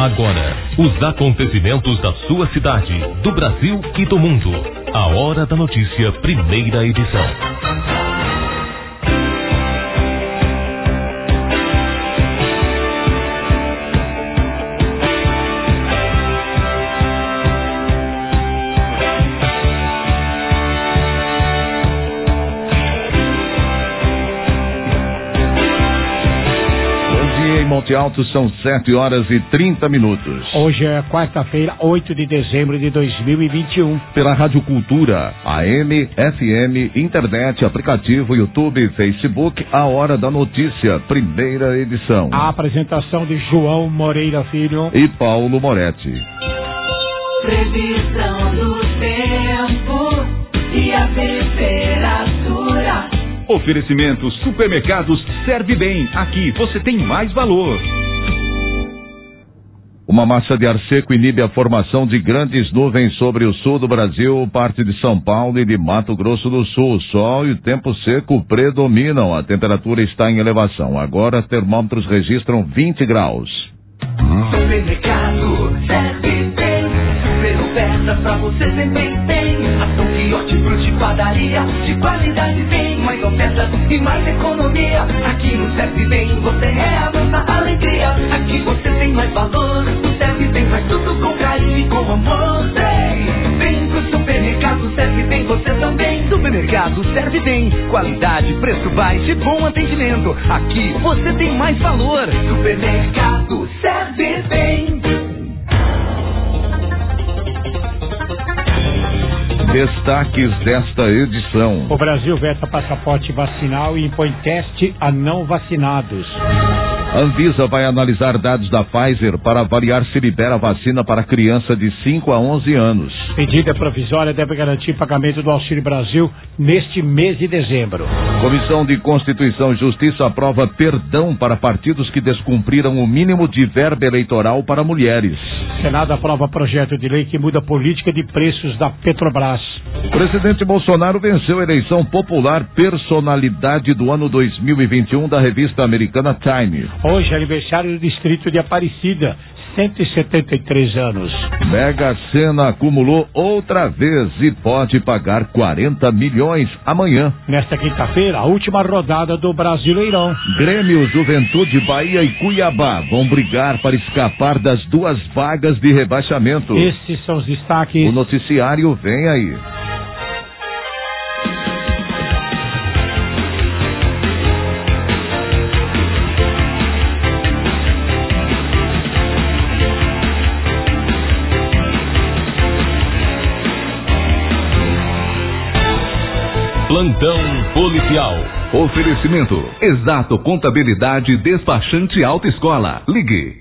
Agora, os acontecimentos da sua cidade, do Brasil e do mundo. A Hora da Notícia, primeira edição. Monte Alto, são 7h30. Hoje é quarta-feira, 8 de dezembro de 2021. Pela Rádio Cultura, AM, FM, internet, aplicativo, YouTube, Facebook, a Hora da Notícia, primeira edição. A apresentação de João Moreira Filho e Paulo Moretti. Previsão do tempo e a temperatura. Oferecimento Supermercados Serve Bem. Aqui você tem mais valor. Uma massa de ar seco inibe a formação de grandes nuvens sobre o sul do Brasil, parte de São Paulo e de Mato Grosso do Sul. Sol e tempo seco predominam. A temperatura está em elevação. Agora, termômetros registram 20 graus. Supermercado Serve Bem. Super ofertas pra você sempre tem. Ação de hortifruti, padaria, de qualidade vem. Mais ofertas e mais economia. Aqui no Serve Bem você é a nossa alegria. Aqui você tem mais valor. No Serve Bem faz tudo com carinho e com amor. Vem pro supermercado Serve Bem você também. Supermercado Serve Bem. Qualidade, preço baixo e bom atendimento. Aqui você tem mais valor. Supermercado Serve Bem. Destaques desta edição. O Brasil veta passaporte vacinal e impõe teste a não vacinados. A Anvisa vai analisar dados da Pfizer para avaliar se libera a vacina para criança de 5 a 11 anos. Medida provisória deve garantir pagamento do Auxílio Brasil neste mês de dezembro. Comissão de Constituição e Justiça aprova perdão para partidos que descumpriram o mínimo de verba eleitoral para mulheres. Senado aprova projeto de lei que muda a política de preços da Petrobras. O presidente Bolsonaro venceu a eleição popular personalidade do ano 2021 da revista americana Time. Hoje é aniversário do distrito de Aparecida, 173 anos. Mega Sena acumulou outra vez e pode pagar 40 milhões amanhã. Nesta quinta-feira, a última rodada do Brasileirão. Grêmio, Juventude, Bahia e Cuiabá vão brigar para escapar das duas vagas de rebaixamento. Esses são os destaques. O noticiário vem aí. Plantão policial. Oferecimento Exato Contabilidade Despachante Autoescola. Ligue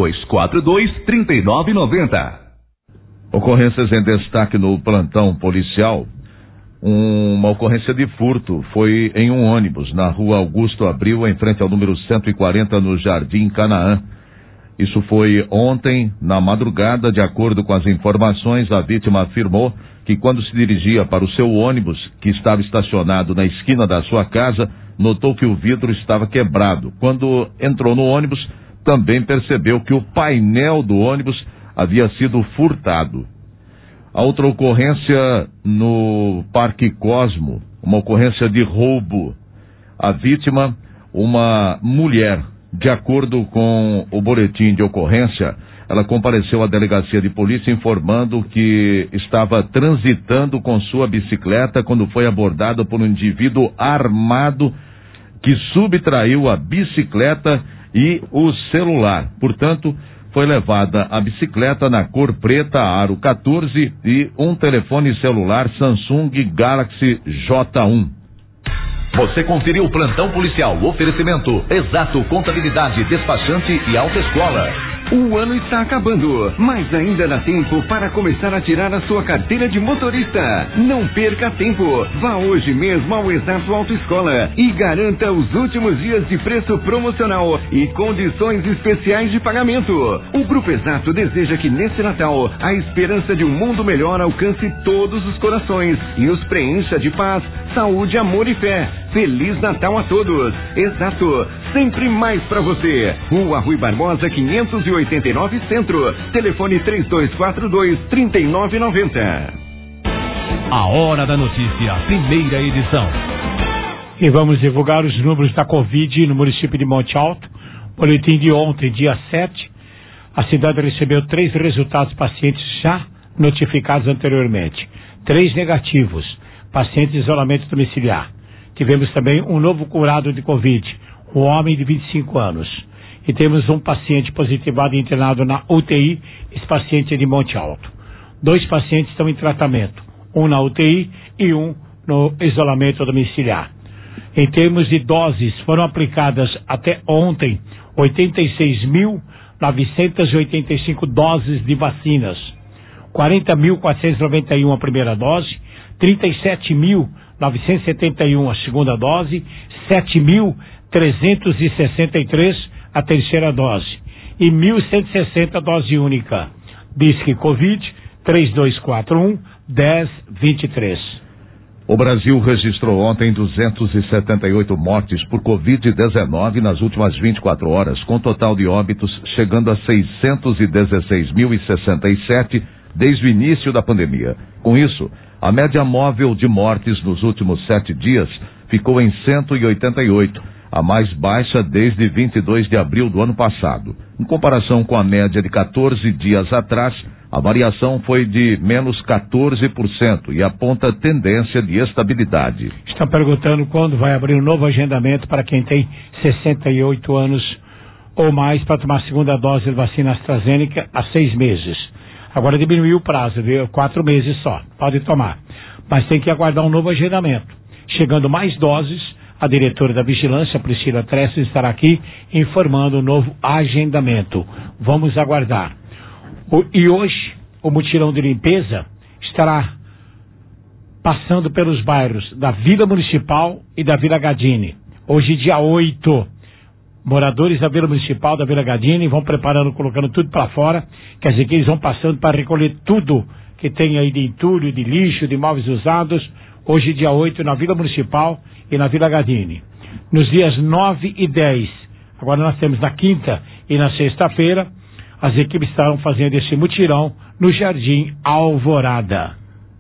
3242-3990. Ocorrências em destaque no plantão policial. Uma ocorrência de furto foi em um ônibus na rua Augusto Abril, em frente ao número 140 no Jardim Canaã. Isso foi ontem, na madrugada. De acordo com as informações, a vítima afirmou que quando se dirigia para o seu ônibus, que estava estacionado na esquina da sua casa, notou que o vidro estava quebrado. Quando entrou no ônibus, também percebeu que o painel do ônibus havia sido furtado. A outra ocorrência no Parque Cosmo, uma ocorrência de roubo. A vítima, uma mulher. De acordo com o boletim de ocorrência, ela compareceu à delegacia de polícia informando que estava transitando com sua bicicleta quando foi abordada por um indivíduo armado que subtraiu a bicicleta e o celular. Portanto, foi levada a bicicleta na cor preta, aro 14, e um telefone celular Samsung Galaxy J1. Você conferiu o plantão policial. Oferecimento Exato Contabilidade Despachante e Autoescola. O ano está acabando, mas ainda dá tempo para começar a tirar a sua carteira de motorista. Não perca tempo. Vá hoje mesmo ao Exato Autoescola e garanta os últimos dias de preço promocional e condições especiais de pagamento. O Grupo Exato deseja que nesse Natal a esperança de um mundo melhor alcance todos os corações e os preencha de paz, saúde, amor e fé. Feliz Natal a todos. Exato, sempre mais pra você. Rua Rui Barbosa 589 Centro. Telefone 3242-3990. A Hora da Notícia, primeira edição. E vamos divulgar os números da Covid no município de Monte Alto. Boletim de ontem, dia 7. A cidade recebeu 3 resultados pacientes já notificados anteriormente. 3 negativos, pacientes de isolamento domiciliar. Tivemos também um novo curado de Covid, um homem de 25 anos. E temos um paciente positivado e internado na UTI, esse paciente é de Monte Alto. 2 pacientes estão em tratamento, um na UTI e um no isolamento domiciliar. Em termos de doses, foram aplicadas até ontem 86.985 doses de vacinas. 40.491 a primeira dose, 37.971 a segunda dose, 7.363 a terceira dose e 1.160 a dose única. Disque Covid 3241-1023. O Brasil registrou ontem 278 mortes por Covid-19 nas últimas 24 horas, com total de óbitos chegando a 616.067 desde o início da pandemia. Com isso, a média móvel de mortes nos últimos 7 dias ficou em 188, a mais baixa desde 22 de abril do ano passado. Em comparação com a média de 14 dias atrás, a variação foi de menos 14% e aponta tendência de estabilidade. Estão perguntando quando vai abrir um novo agendamento para quem tem 68 anos ou mais para tomar a segunda dose de vacina AstraZeneca há 6 meses. Agora diminuiu o prazo, viu? 4 meses só, pode tomar. Mas tem que aguardar um novo agendamento. Chegando mais doses, a diretora da Vigilância, Priscila Trece, estará aqui informando o novo agendamento. Vamos aguardar. E hoje, o mutirão de limpeza estará passando pelos bairros da Vila Municipal e da Vila Gadini. Hoje, dia 8, moradores da Vila Municipal, da Vila Gadini, vão preparando, colocando tudo para fora. Quer dizer que eles vão passando para recolher tudo que tem aí de entulho, de lixo, de móveis usados. Hoje, dia 8, na Vila Municipal e na Vila Gadini. Nos dias 9 e 10, agora nós temos na quinta e na sexta-feira, as equipes estarão fazendo esse mutirão no Jardim Alvorada.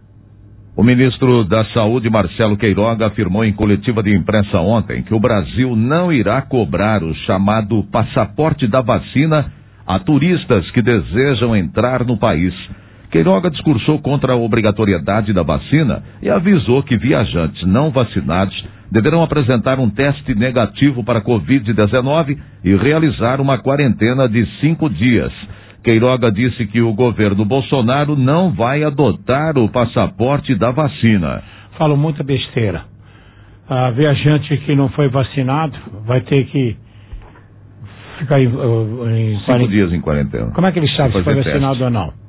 O ministro da Saúde, Marcelo Queiroga, afirmou em coletiva de imprensa ontem que o Brasil não irá cobrar o chamado passaporte da vacina a turistas que desejam entrar no país. Queiroga discursou contra a obrigatoriedade da vacina e avisou que viajantes não vacinados deverão apresentar um teste negativo para Covid-19 e realizar uma quarentena de 5 dias. Queiroga disse que o governo Bolsonaro não vai adotar o passaporte da vacina. Falam muita besteira. A viajante que não foi vacinado vai ter que ficar em 5 dias em quarentena. Como é que ele sabe se foi vacinado ou não?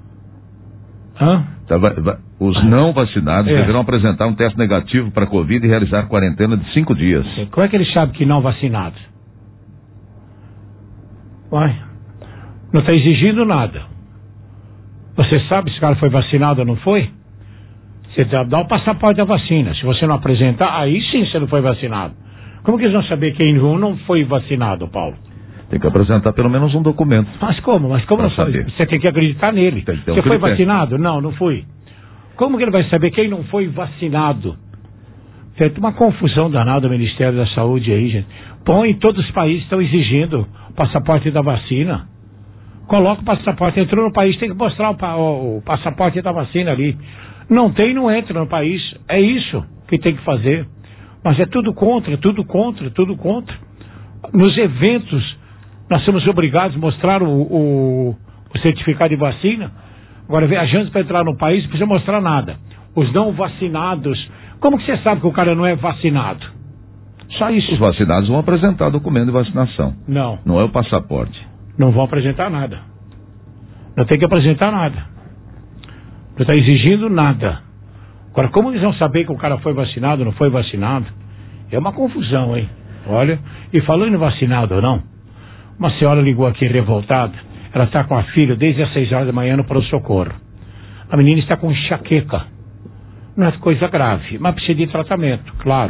Os não vacinados deverão apresentar um teste negativo para Covid e realizar quarentena de 5 dias. Como é que ele sabe que não vacinado? Uai, não está exigindo nada. Você sabe se o cara foi vacinado ou não foi? Você dá o passaporte da vacina. Se você não apresentar, aí sim você não foi vacinado. Como que eles vão saber quem não foi vacinado, Paulo? Tem que apresentar pelo menos um documento. Mas como não sabe? Você tem que acreditar nele. Você foi vacinado? Não, não fui. Como que ele vai saber quem não foi vacinado? Feita uma confusão danada o Ministério da Saúde aí, gente. Todos os países estão exigindo o passaporte da vacina. Coloca o passaporte. Entrou no país, tem que mostrar o passaporte da vacina ali. Não tem, não entra no país. É isso que tem que fazer. Mas é tudo contra. Nos eventos, nós somos obrigados a mostrar o certificado de vacina. Agora, viajantes para entrar no país não precisa mostrar nada. Os não vacinados, como que você sabe que o cara não é vacinado? Só isso. Os vacinados vão apresentar documento de vacinação. Não. Não é o passaporte. Não vão apresentar nada. Não tem que apresentar nada. Não está exigindo nada. Agora, como eles vão saber que o cara foi vacinado ou não foi vacinado? É uma confusão, hein? Olha, e falando em vacinado ou não, uma senhora ligou aqui revoltada. Ela está com a filha desde as 6 horas da manhã no pronto-socorro. A A menina está com enxaqueca. Não é coisa grave, mas precisa de tratamento, claro.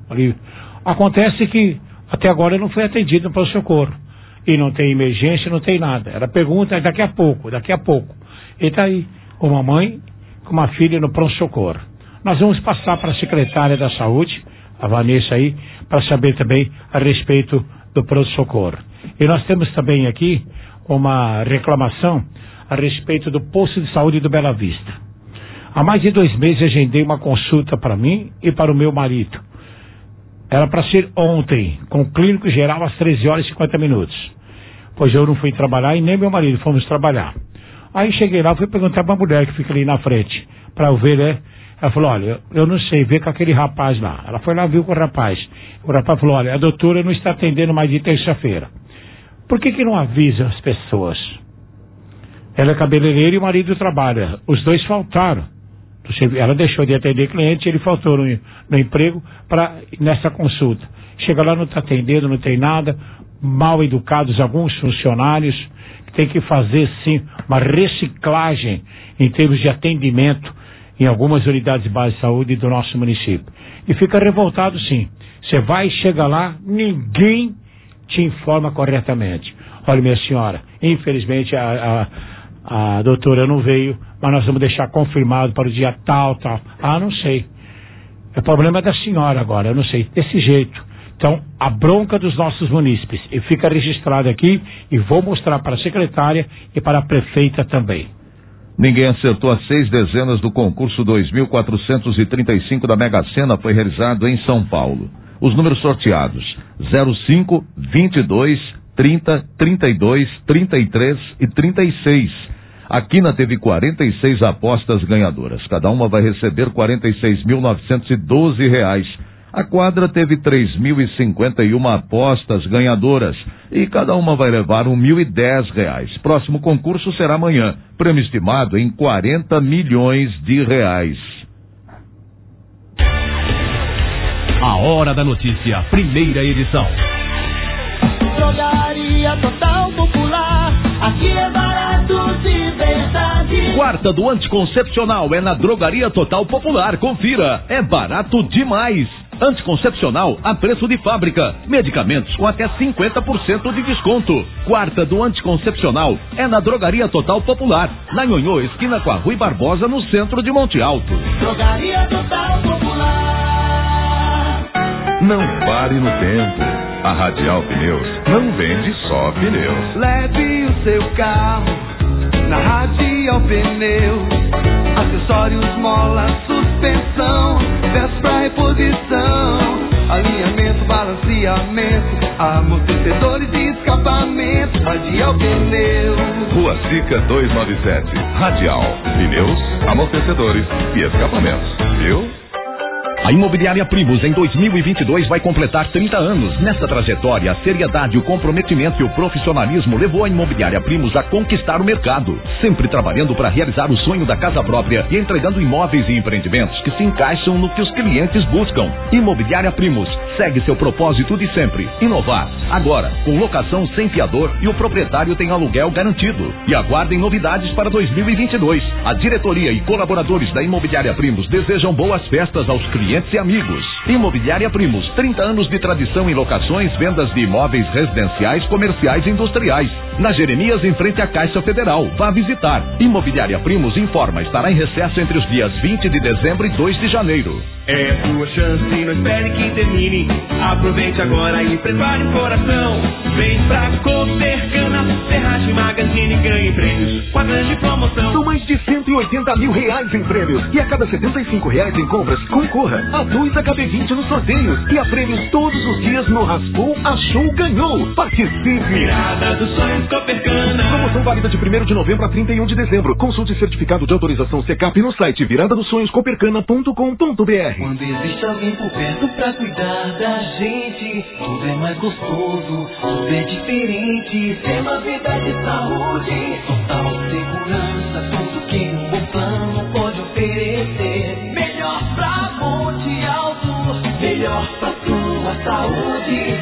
ali. Acontece que até agora eu não fui atendido no pronto-socorro. E não tem emergência, não tem nada. Ela pergunta daqui a pouco. Ele está aí, com uma mãe, com uma filha no pronto-socorro. Nós vamos passar para a secretária da Saúde, a Vanessa aí, para saber também a respeito do pronto-socorro. E nós temos também aqui uma reclamação a respeito do posto de saúde do Bela Vista. Há mais de 2 meses agendei uma consulta para mim e para o meu marido. Era para ser ontem, com o clínico geral às 13h50. Pois eu não fui trabalhar e nem meu marido fomos trabalhar. Aí cheguei lá, fui perguntar para a mulher que fica ali na frente, para eu ver, né? Ela falou, olha, eu não sei, vê com aquele rapaz lá. Ela foi lá, viu com o rapaz. O rapaz falou, olha, a doutora não está atendendo mais de terça-feira. Por que não avisa as pessoas? Ela é cabeleireira e o marido trabalha. Os dois faltaram. Ela deixou de atender cliente, ele faltou no emprego nessa consulta. Chega lá, não está atendendo, não tem nada. Mal educados alguns funcionários, que tem que fazer sim uma reciclagem em termos de atendimento em algumas unidades básicas de saúde do nosso município. E fica revoltado sim. Você vai, chega lá, ninguém te informa corretamente. Olha, minha senhora, infelizmente a doutora não veio, mas nós vamos deixar confirmado para o dia tal. Ah, não sei. O problema é da senhora agora, eu não sei. Desse jeito. Então, a bronca dos nossos munícipes. E fica registrado aqui e vou mostrar para a secretária e para a prefeita também. Ninguém acertou as 6 dezenas do concurso 2.435 da Mega Sena, foi realizado em São Paulo. Os números sorteados: 05, 22, 30, 32, 33 e 36. A Quina teve 46 apostas ganhadoras. Cada uma vai receber R$ 46.912. A Quadra teve 3.051 apostas ganhadoras e cada uma vai levar R$ 1.010. Próximo concurso será amanhã. Prêmio estimado em R$ 40 milhões. A Hora da Notícia, primeira edição. Drogaria Total Popular, aqui é barato de verdade. Quarta do anticoncepcional é na Drogaria Total Popular, confira, é barato demais. Anticoncepcional a preço de fábrica, medicamentos com até 50% de desconto. Quarta do anticoncepcional é na Drogaria Total Popular, na Nhonhô, esquina com a Rui Barbosa, no centro de Monte Alto. Drogaria Total Popular. Não pare no tempo. A Radial Pneus não vende só pneus. Leve o seu carro na Radial Pneus. Acessórios, mola, suspensão, peças pra reposição, alinhamento, balanceamento, amortecedores e escapamento. Radial Pneus. Rua Sica 297. Radial Pneus, amortecedores e escapamentos. Viu? A Imobiliária Primus em 2022 vai completar 30 anos. Nessa trajetória, a seriedade, o comprometimento e o profissionalismo levou a Imobiliária Primus a conquistar o mercado, sempre trabalhando para realizar o sonho da casa própria e entregando imóveis e empreendimentos que se encaixam no que os clientes buscam. Imobiliária Primus segue seu propósito de sempre, inovar. Agora, com locação sem fiador e o proprietário tem aluguel garantido. E aguardem novidades para 2022. A diretoria e colaboradores da Imobiliária Primus desejam boas festas aos clientes e amigos. Imobiliária Primus, 30 anos de tradição em locações, vendas de imóveis residenciais, comerciais e industriais. Na Jeremias, em frente à Caixa Federal. Vá visitar. Imobiliária Primus informa, estará em recesso entre os dias 20 de dezembro e 2 de janeiro. É sua chance, não espere que termine. Aproveite agora e prepare o coração. Vem pra Copercana, Ferragem Magazine, ganhe prêmios com a grande promoção. São mais de R$180 mil em prêmios. E a cada R$75 em compras, concorra a 2 HB20 nos sorteios. E a prêmios todos os dias no Raspou, Achou, Ganhou. Participe! Virada dos sonhos Copercana. Promoção válida de 1º de novembro a 31 de dezembro. Consulte certificado de autorização Secap no site viradadosonhoscopercana.com.br. Quando existe alguém por perto pra cuidar da gente, tudo é mais gostoso, tudo é diferente. Tem uma vida de saúde, total segurança, tudo que um bom plano pode oferecer. Melhor pra Monte Alto, melhor pra tua saúde.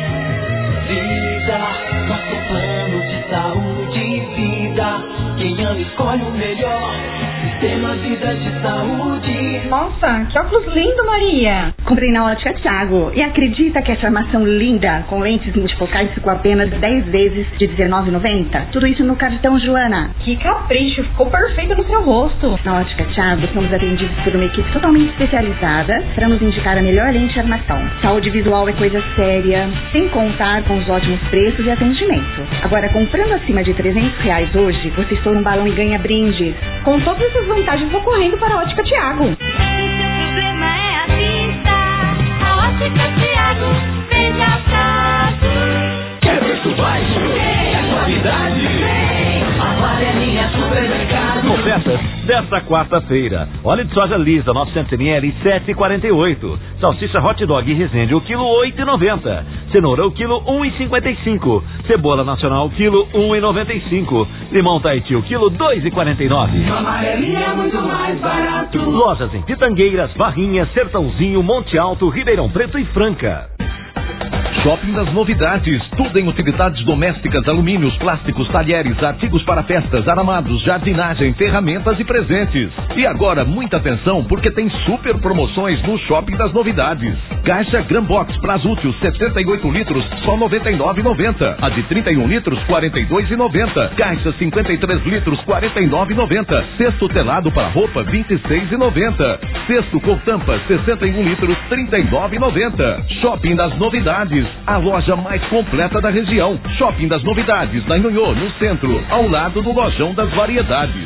Vida, nosso plano de saúde e vida. Quem ama escolhe o melhor. ter uma vida de saúde. Nossa, que óculos lindo, Maria! Comprei na Ótica Thiago. E acredita que essa armação linda, com lentes multifocais, ficou apenas 10 vezes de R$19,90? Tudo isso no cartão Joana. Que capricho, ficou perfeito no seu rosto. Na Ótica Thiago, somos atendidos por uma equipe totalmente especializada para nos indicar a melhor lente de armação. Saúde visual é coisa séria, sem contar com os ótimos preços e atendimento. Agora, comprando acima de R$300 hoje, você estoura um balão e ganha brindes. Com todas essas vantagens, vou correndo para a Ótica Thiago. O problema é a vista. A Ótica Thiago vem de atraso. Quer preço baixo? É qualidade? A Amarelinha Supermercado. Ofertas desta quarta-feira. Óleo de soja lisa 900 ml 7,48. Salsicha hot dog Resende o quilo 8,90. Cenoura o quilo 1,55. Cebola nacional o quilo 1,95. Limão Tahiti o quilo 2,49. Amarelinha é muito mais barato. Lojas em Pitangueiras, Barrinha, Sertãozinho, Monte Alto, Ribeirão Preto e Franca. Shopping das Novidades, tudo em utilidades domésticas, alumínios, plásticos, talheres, artigos para festas, aramados, jardinagem, ferramentas e presentes. E agora, muita atenção, porque tem super promoções no Shopping das Novidades. Caixa Grambox Prazútil 78 litros, só R$ 99,90. A de 31 litros, R$ 42,90. Caixa 53 litros, R$ 49,90. Cesto telado para roupa, R$ 26,90. Cesto com tampa, 61 litros, R$ 39,90. Shopping das Novidades, a loja mais completa da região. Shopping das Novidades, na Nhonhô, no centro, ao lado do Lojão das Variedades.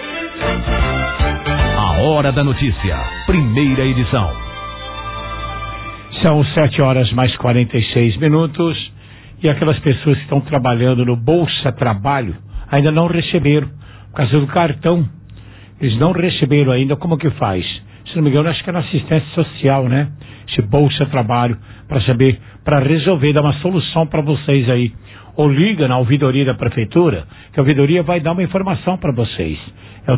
A Hora da Notícia, primeira edição. São 7h mais 46. E aquelas pessoas que estão trabalhando no Bolsa Trabalho ainda não receberam, por causa do cartão. Eles não receberam ainda. Como que faz? Se não me engano, acho que é na assistência social, né? Esse Bolsa Trabalho, para saber, para resolver, dar uma solução para vocês aí. Ou liga na ouvidoria da prefeitura, que a ouvidoria vai dar uma informação para vocês. É o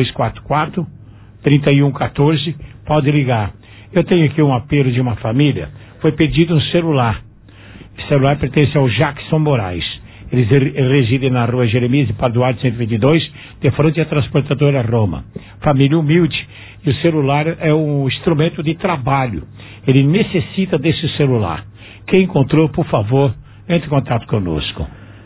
3244-3114, pode ligar. Eu tenho aqui um apelo de uma família, foi pedido um celular. Esse celular pertence ao Jackson Moraes. Eles residem na rua Jeremias de Paduarte 122, de frente à transportadora Roma. Família humilde. E o celular é um instrumento de trabalho. Ele necessita desse celular. Quem encontrou, por favor, entre em contato conosco.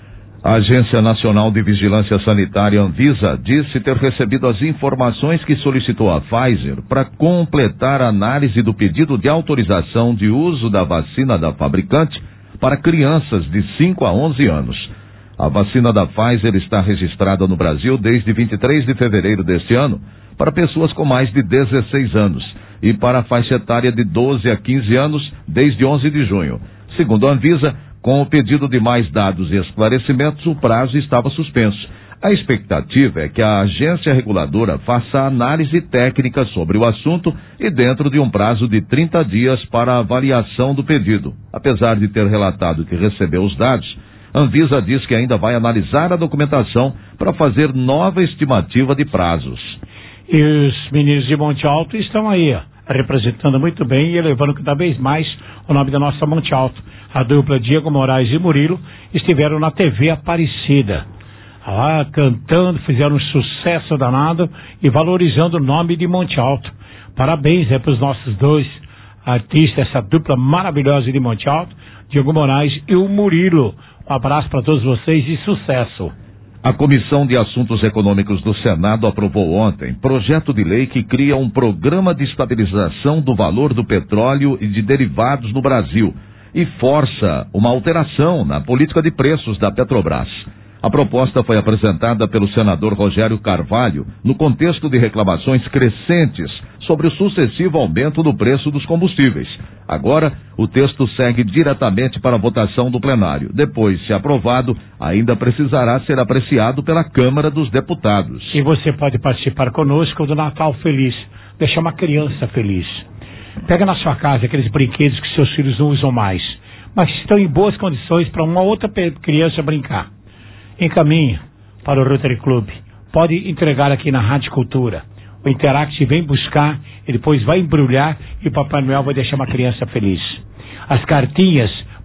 A Agência Nacional de Vigilância Sanitária, Anvisa, disse ter recebido as informações que solicitou a Pfizer para completar a análise do pedido de autorização de uso da vacina da fabricante para crianças de 5 a 11 anos. A vacina da Pfizer está registrada no Brasil desde 23 de fevereiro deste ano para pessoas com mais de 16 anos e para a faixa etária de 12 a 15 anos desde 11 de junho. Segundo a Anvisa, com o pedido de mais dados e esclarecimentos, o prazo estava suspenso. A expectativa é que a agência reguladora faça análise técnica sobre o assunto e dentro de um prazo de 30 dias para a avaliação do pedido. Apesar de ter relatado que recebeu os dados, a Anvisa diz que ainda vai analisar a documentação para fazer nova estimativa de prazos. E os meninos de Monte Alto estão aí, representando muito bem e elevando cada vez mais o nome da nossa Monte Alto. A dupla Diego Moraes e Murilo estiveram na TV Aparecida. Lá cantando, fizeram um sucesso danado e valorizando o nome de Monte Alto. Parabéns para os nossos dois artistas, essa dupla maravilhosa de Monte Alto, Diego Moraes e o Murilo. Um abraço para todos vocês e sucesso. A Comissão de Assuntos Econômicos do Senado aprovou ontem projeto de lei que cria um programa de estabilização do valor do petróleo e de derivados no Brasil e força uma alteração na política de preços da Petrobras. A proposta foi apresentada pelo senador Rogério Carvalho no contexto de reclamações crescentes sobre o sucessivo aumento do preço dos combustíveis. Agora, o texto segue diretamente para a votação do plenário. Depois, se aprovado, ainda precisará ser apreciado pela Câmara dos Deputados. E você pode participar conosco do Natal Feliz. Deixar uma criança feliz. Pega na sua casa aqueles brinquedos que seus filhos não usam mais, mas estão em boas condições para uma outra criança brincar. Encaminhe para o Rotary Club. Pode entregar aqui na Rádio Cultura. O Interact vem buscar e depois vai embrulhar e o Papai Noel vai deixar uma criança feliz. As cartinhas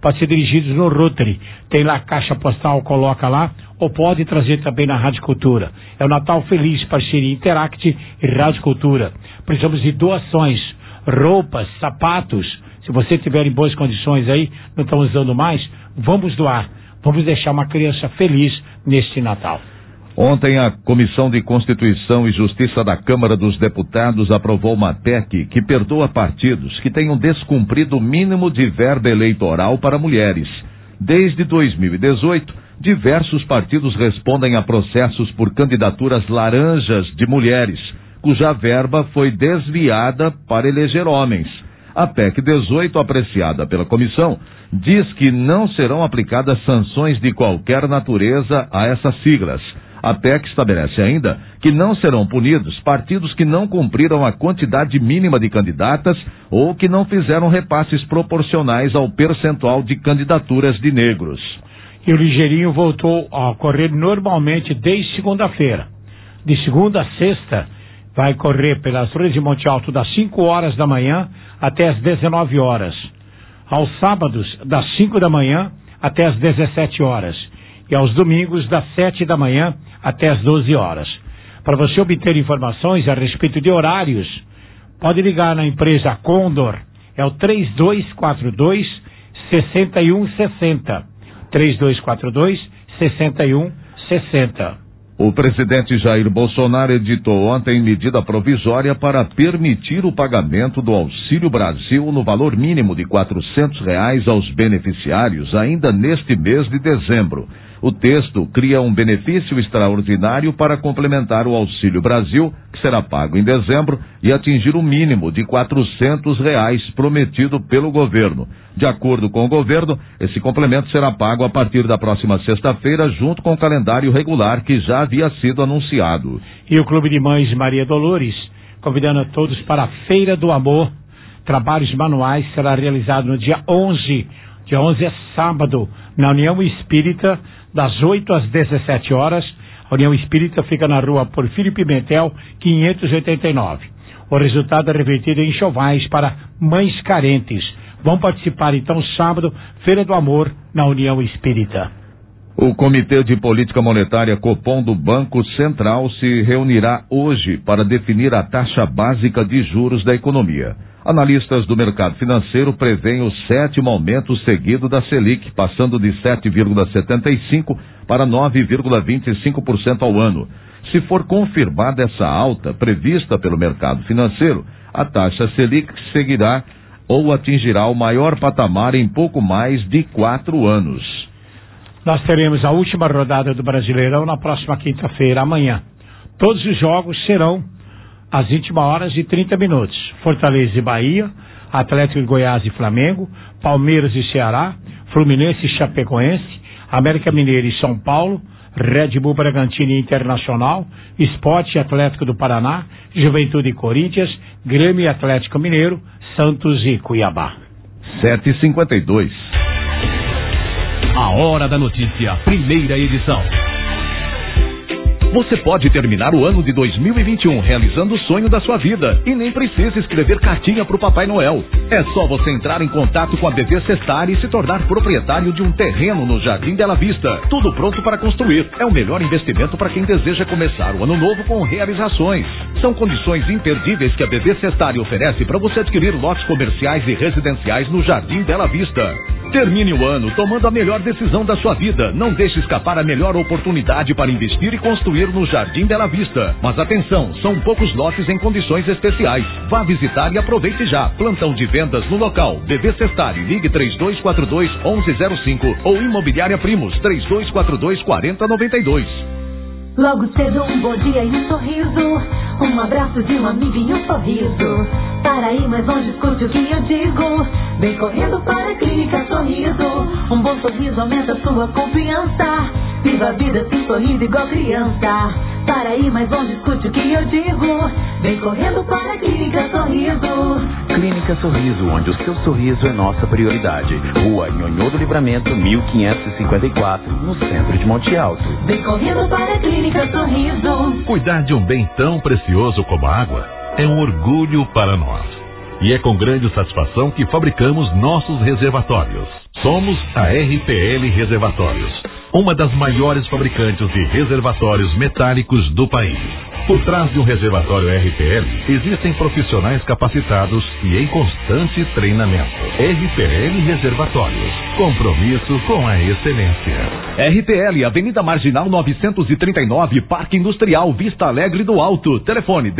pode ser dirigidos no Rotary. Tem lá a caixa postal, coloca lá, ou pode trazer também na Rádio Cultura. É o Natal Feliz, parceria Interact e Rádio Cultura. Precisamos de doações, roupas, sapatos. Se você tiver em boas condições aí, não estão usando mais, vamos doar. Vamos deixar uma criança feliz neste Natal. Ontem, a Comissão de Constituição e Justiça da Câmara dos Deputados aprovou uma PEC que perdoa partidos que tenham descumprido o mínimo de verba eleitoral para mulheres. Desde 2018, diversos partidos respondem a processos por candidaturas laranjas de mulheres, cuja verba foi desviada para eleger homens. A PEC 18, apreciada pela comissão, diz que não serão aplicadas sanções de qualquer natureza a essas siglas. A PEC estabelece ainda que não serão punidos partidos que não cumpriram a quantidade mínima de candidatas ou que não fizeram repasses proporcionais ao percentual de candidaturas de negros. E o Ligeirinho voltou a correr normalmente desde segunda-feira. De segunda a sexta, vai correr pelas ruas de Monte Alto das 5 horas da manhã até as 19 horas. Aos sábados, das 5 da manhã até as 17 horas. E aos domingos, das 7 da manhã até as 12 horas. Para você obter informações a respeito de horários, pode ligar na empresa Condor, é o 3242-6160. 3242-6160. O presidente Jair Bolsonaro editou ontem medida provisória para permitir o pagamento do Auxílio Brasil no valor mínimo de R$400 aos beneficiários ainda neste mês de dezembro. O texto cria um benefício extraordinário para complementar o Auxílio Brasil, que será pago em dezembro, e atingir o mínimo de R$400 prometido pelo governo. De acordo com o governo, esse complemento será pago a partir da próxima sexta-feira, junto com o calendário regular que já havia sido anunciado. E o Clube de Mães Maria Dolores, convidando a todos para a Feira do Amor. Trabalhos manuais será realizado no dia 11. Dia 11 é sábado, na União Espírita, das 8 às 17 horas. A União Espírita fica na rua Porfírio Pimentel, 589. O resultado é revertido em enxovais para mães carentes. Vão participar então sábado, Feira do Amor, na União Espírita. O Comitê de Política Monetária Copom do Banco Central se reunirá hoje para definir a taxa básica de juros da economia. Analistas do mercado financeiro prevêem o 7º aumento seguido da Selic, passando de 7,75% para 9,25% ao ano. Se for confirmada essa alta prevista pelo mercado financeiro, a taxa Selic seguirá ou atingirá o maior patamar em pouco mais de 4 anos. Nós teremos a última rodada do Brasileirão na próxima quinta-feira, amanhã. Todos os jogos serão às 21h30. Fortaleza e Bahia, Atlético de Goiás e Flamengo, Palmeiras e Ceará, Fluminense e Chapecoense, América Mineiro e São Paulo, Red Bull Bragantino e Internacional, Sport e Atlético do Paraná, Juventude e Corinthians, Grêmio e Atlético Mineiro, Santos e Cuiabá. 7h52. A Hora da Notícia, primeira edição. Você pode terminar o ano de 2021 realizando o sonho da sua vida e nem precisa escrever cartinha para o Papai Noel. É só você entrar em contato com a BV Sestar e se tornar proprietário de um terreno no Jardim Bela Vista. Tudo pronto para construir. É o melhor investimento para quem deseja começar o ano novo com realizações. São condições imperdíveis que a BV Sestar oferece para você adquirir lotes comerciais e residenciais no Jardim Bela Vista. Termine o ano tomando a melhor decisão da sua vida. Não deixe escapar a melhor oportunidade para investir e construir no Jardim Bela Vista. Mas atenção, são poucos lotes em condições especiais. Vá visitar e aproveite já. Plantão de vendas no local. BV Sestar, ligue 3242-1105 ou Imobiliária Primos 3242-4092. Logo cedo um bom dia e um sorriso, um abraço de um amigo e um sorriso. Para ir mais longe, escute o que eu digo. Vem correndo para a Clínica Sorriso. Um bom sorriso aumenta sua confiança. Viva a vida assim sorrindo igual criança. Para ir mais longe, escute o que eu digo. Vem correndo para a Clínica Sorriso. Clínica Sorriso, onde o seu sorriso é nossa prioridade. Rua Nhonhô do Livramento, 1554, no centro de Monte Alto. Vem correndo para a Clínica Sorriso. Cuidar de um bem tão precioso como a água é um orgulho para nós. E é com grande satisfação que fabricamos nossos reservatórios. Somos a RPL Reservatórios, uma das maiores fabricantes de reservatórios metálicos do país. Por trás de um reservatório RPL, existem profissionais capacitados e em constante treinamento. RPL Reservatórios, compromisso com a excelência. RPL, Avenida Marginal 939, Parque Industrial, Vista Alegre do Alto. Telefone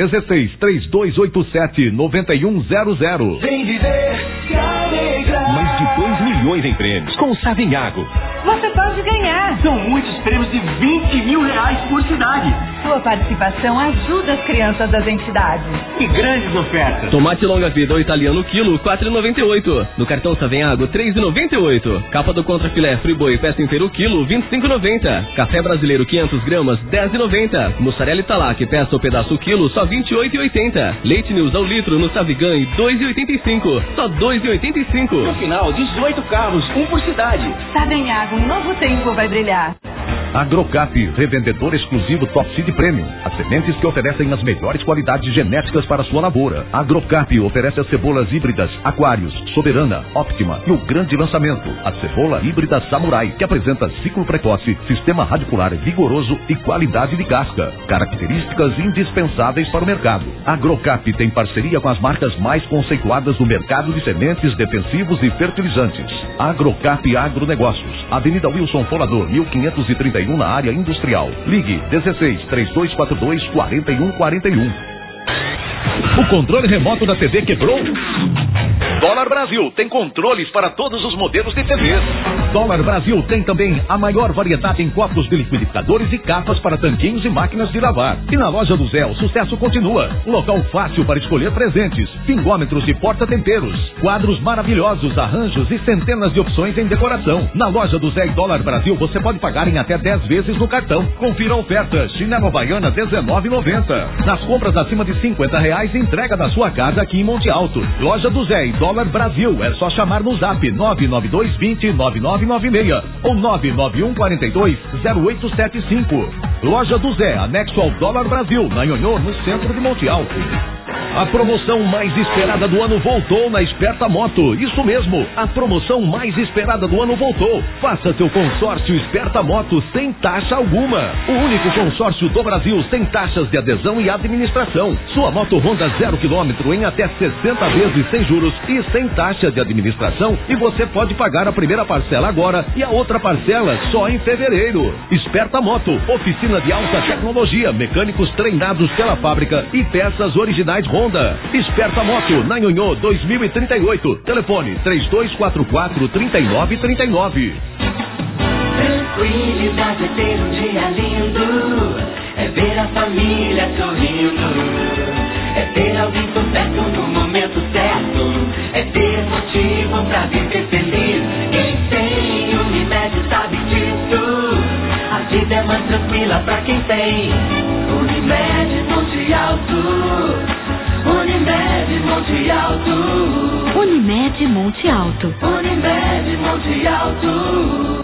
16-3287-9100. Vem viver, se alegrar. Mais de 2 milhões em prêmios com o Savenhago. Você pode ganhar. São muitos prêmios de R$20 mil por cidade. Sua participação ajuda as crianças das entidades. Que grandes ofertas. Tomate longa vida ou italiano quilo, R$4,98. No cartão Savenhago, R$3,98. Capa do contra filé friboi peça inteiro quilo, R$25,90. Café brasileiro 500 gramas, R$10,90. Mussarela Italac peça ou pedaço quilo, só R$28,80. Leite News ao litro no Savigan, R$2,85. Só R$2,85. No final, 18 carros, um por cidade. Savenhago, um novo tempo vai brilhar. Agrocap, revendedor exclusivo Top Seed Premium. As sementes que oferecem as melhores qualidades genéticas para sua lavoura. Agrocap oferece as cebolas híbridas Aquários, Soberana, Optima e o grande lançamento, a cebola híbrida Samurai, que apresenta ciclo precoce, sistema radicular vigoroso e qualidade de casca. Características indispensáveis para o mercado. Agrocap tem parceria com as marcas mais conceituadas do mercado de sementes, defensivos e fertilizantes. Agrocap Agronegócios, Avenida Wilson Folador, 1531, na área industrial. Ligue 16-3242-4141. O controle remoto da TV quebrou? Dólar Brasil tem controles para todos os modelos de TVs. Dólar Brasil tem também a maior variedade em copos de liquidificadores e capas para tanquinhos e máquinas de lavar. E na loja do Zé, o sucesso continua. Local fácil para escolher presentes, pingômetros e porta-temperos, quadros maravilhosos, arranjos e centenas de opções em decoração. Na loja do Zé e Dólar Brasil você pode pagar em até 10 vezes no cartão. Confira a oferta. Chinelo Havaiana R$19,90. Nas compras acima de R$50, entrega da sua casa aqui em Monte Alto. Loja do Zé e Dólar Brasil. É só chamar no zap 99220-9996 ou 99142-0875. Loja do Zé, anexo ao Dólar Brasil, na Nhonhô, no centro de Monte Alto. A promoção mais esperada do ano voltou na Esperta Moto. Isso mesmo, a promoção mais esperada do ano voltou. Faça seu consórcio Esperta Moto sem taxa alguma. O único consórcio do Brasil sem taxas de adesão e administração. Sua moto Honda 0 km em até 60 vezes sem juros e sem taxa de administração. E você pode pagar a primeira parcela agora e a outra parcela só em fevereiro. Esperta Moto, oficina de alta tecnologia, mecânicos treinados pela fábrica e peças originais Honda. Esperta Moto, na Nhonhô 2038. Telefone 3244-3939. Tranquilidade é ter um dia lindo, é ver a família sorrindo, é ter alguém por perto no momento certo, é ter motivo pra viver feliz. Quem tem Unimed sabe disso, a vida é mais tranquila pra quem tem Unimed Monte Alto. Unimed Monte Alto. Unimed Monte Alto. Unimed Monte Alto.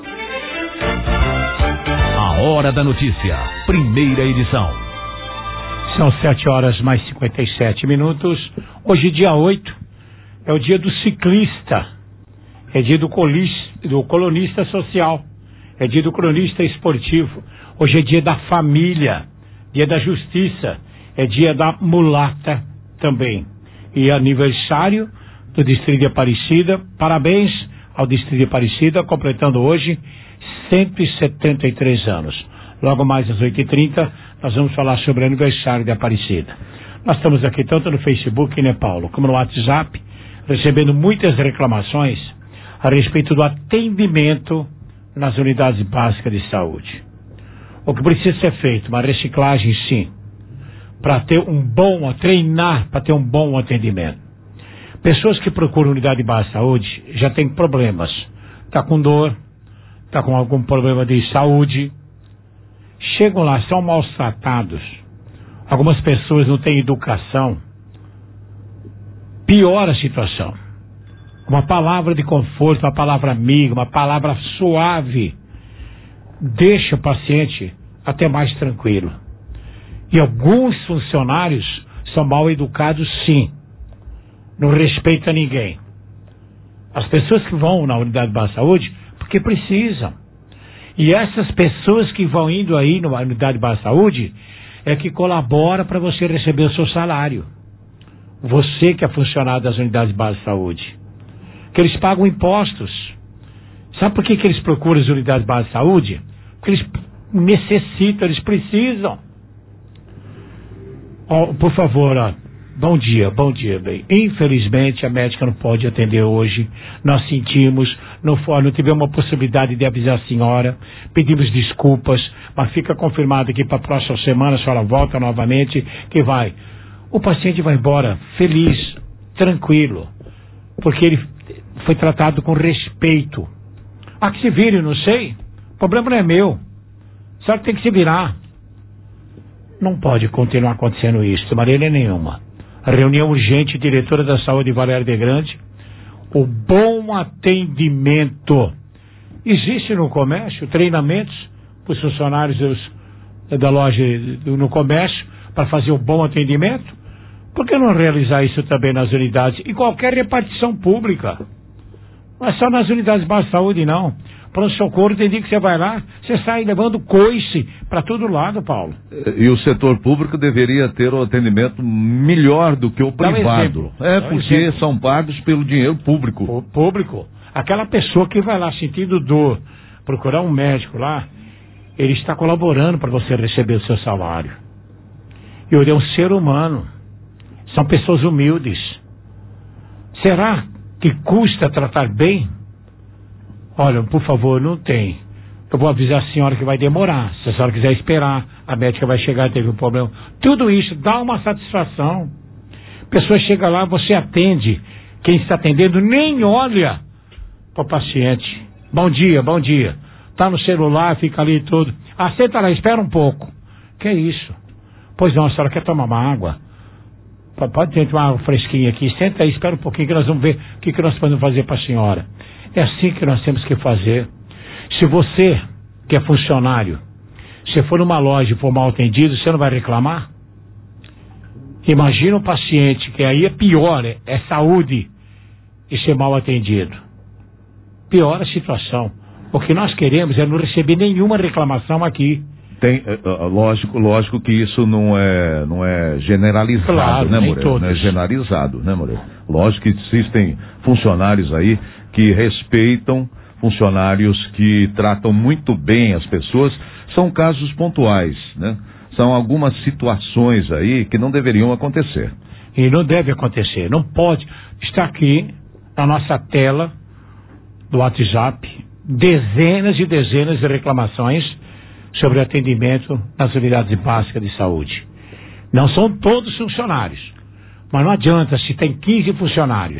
A Hora da Notícia, primeira edição. São 7h mais 57. Hoje, dia 8, é o dia do ciclista. É dia do colunista social. É dia do cronista esportivo. Hoje é dia da família. Dia da justiça. É dia da mulata também. E aniversário do Distrito de Aparecida. Parabéns ao Distrito de Aparecida, completando hoje 173 anos. Logo mais às 8h30, nós vamos falar sobre o aniversário de Aparecida. Nós estamos aqui tanto no Facebook, né, Paulo, como no WhatsApp, recebendo muitas reclamações a respeito do atendimento nas unidades básicas de saúde. O que precisa ser feito, uma reciclagem, sim, para ter treinar para ter um bom atendimento. Pessoas que procuram unidade básica de saúde já têm problemas. Está com dor, está com algum problema de saúde. Chegam lá, são maltratados. Algumas pessoas não têm educação. Piora a situação. Uma palavra de conforto, uma palavra amiga, uma palavra suave, deixa o paciente até mais tranquilo. E alguns funcionários são mal educados, sim. Não respeita ninguém. As pessoas que vão na unidade básica de saúde, porque precisam. E essas pessoas que vão indo aí na unidade básica de saúde, é que colabora para você receber o seu salário. Você que é funcionário das unidades básicas de saúde. Que eles pagam impostos. Sabe por que eles procuram as unidades básicas de saúde? Porque eles necessitam, eles precisam. Oh, por favor, bom dia, bem. Infelizmente a médica não pode atender hoje. Nós sentimos, não tivemos uma possibilidade de avisar a senhora. Pedimos desculpas, mas fica confirmado que para a próxima semana a senhora volta novamente, que vai. O paciente vai embora feliz, tranquilo, porque ele foi tratado com respeito. Ah, que se vire, não sei. O problema não é meu. A senhora tem que se virar. Não pode continuar acontecendo isso de maneira nenhuma. A reunião urgente, diretora da saúde, Valéria de Grande. O bom atendimento. Existe no comércio treinamentos para os funcionários da loja no comércio para fazer o bom atendimento? Por que não realizar isso também nas unidades? E qualquer repartição pública. Não é só nas unidades básicas de saúde, não. Pronto-socorro, tem dia que você vai lá, você sai levando coice para todo lado, Paulo. E o setor público deveria ter um atendimento melhor do que o privado. Porque são pagos pelo dinheiro público. Público. Aquela pessoa que vai lá sentindo dor, procurar um médico lá, ele está colaborando para você receber o seu salário. E ele é um ser humano. São pessoas humildes. Será que custa tratar bem? Olha, por favor, não tem. Eu vou avisar a senhora que vai demorar. Se a senhora quiser esperar, a médica vai chegar e teve um problema. Tudo isso dá uma satisfação. A pessoa chega lá, você atende. Quem está atendendo nem olha para o paciente. Bom dia. Tá no celular, fica ali todo. Senta lá, espera um pouco. Que é isso? Pois não, a senhora quer tomar uma água? Pode ter uma água fresquinha aqui. Senta aí, espera um pouquinho que nós vamos ver o que nós podemos fazer para a senhora. É assim que nós temos que fazer. Se você, que é funcionário, se for numa loja e for mal atendido, você não vai reclamar? Imagina um paciente, que aí é pior, é saúde, e ser mal atendido. Pior a situação. O que nós queremos é não receber nenhuma reclamação aqui. Lógico que isso não é generalizado, claro, né, Moreira? Não é generalizado, né, Moreira? Lógico que existem funcionários aí que respeitam, funcionários que tratam muito bem as pessoas. São casos pontuais, né? São algumas situações aí que não deveriam acontecer. E não deve acontecer, não pode. Está aqui na nossa tela do WhatsApp dezenas e dezenas de reclamações sobre atendimento nas unidades básicas de saúde. Não são todos funcionários, mas não adianta, se tem 15 funcionários,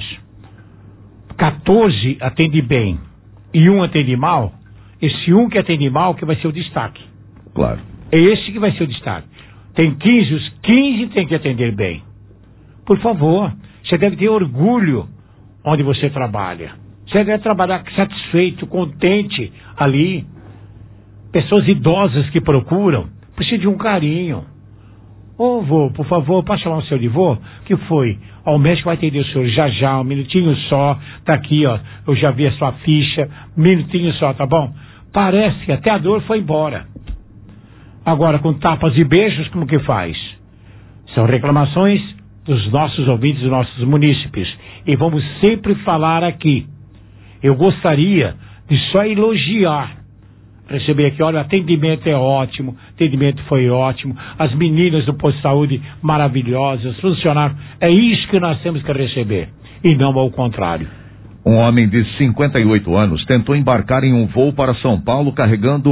14 atende bem e um atende mal, esse um que atende mal que vai ser o destaque. Claro. É esse que vai ser o destaque. Tem 15, os 15 tem que atender bem. Por favor, você deve ter orgulho onde você trabalha. Você deve trabalhar satisfeito, contente ali. Pessoas idosas que procuram, precisam de um carinho. Ô vô, por favor, pode chamar o senhor de vô? Que foi? Ó, o médico vai atender o senhor já, um minutinho só. Tá aqui, ó, eu já vi a sua ficha. Um minutinho só, tá bom? Parece que até a dor foi embora. Agora, com tapas e beijos, como que faz? São reclamações dos nossos ouvintes, dos nossos munícipes. E vamos sempre falar aqui. Eu gostaria de só elogiar. Receber aqui, olha, o atendimento é ótimo, atendimento foi ótimo, as meninas do posto de saúde maravilhosas, funcionários, é isso que nós temos que receber, e não ao contrário. Um homem de 58 anos tentou embarcar em um voo para São Paulo carregando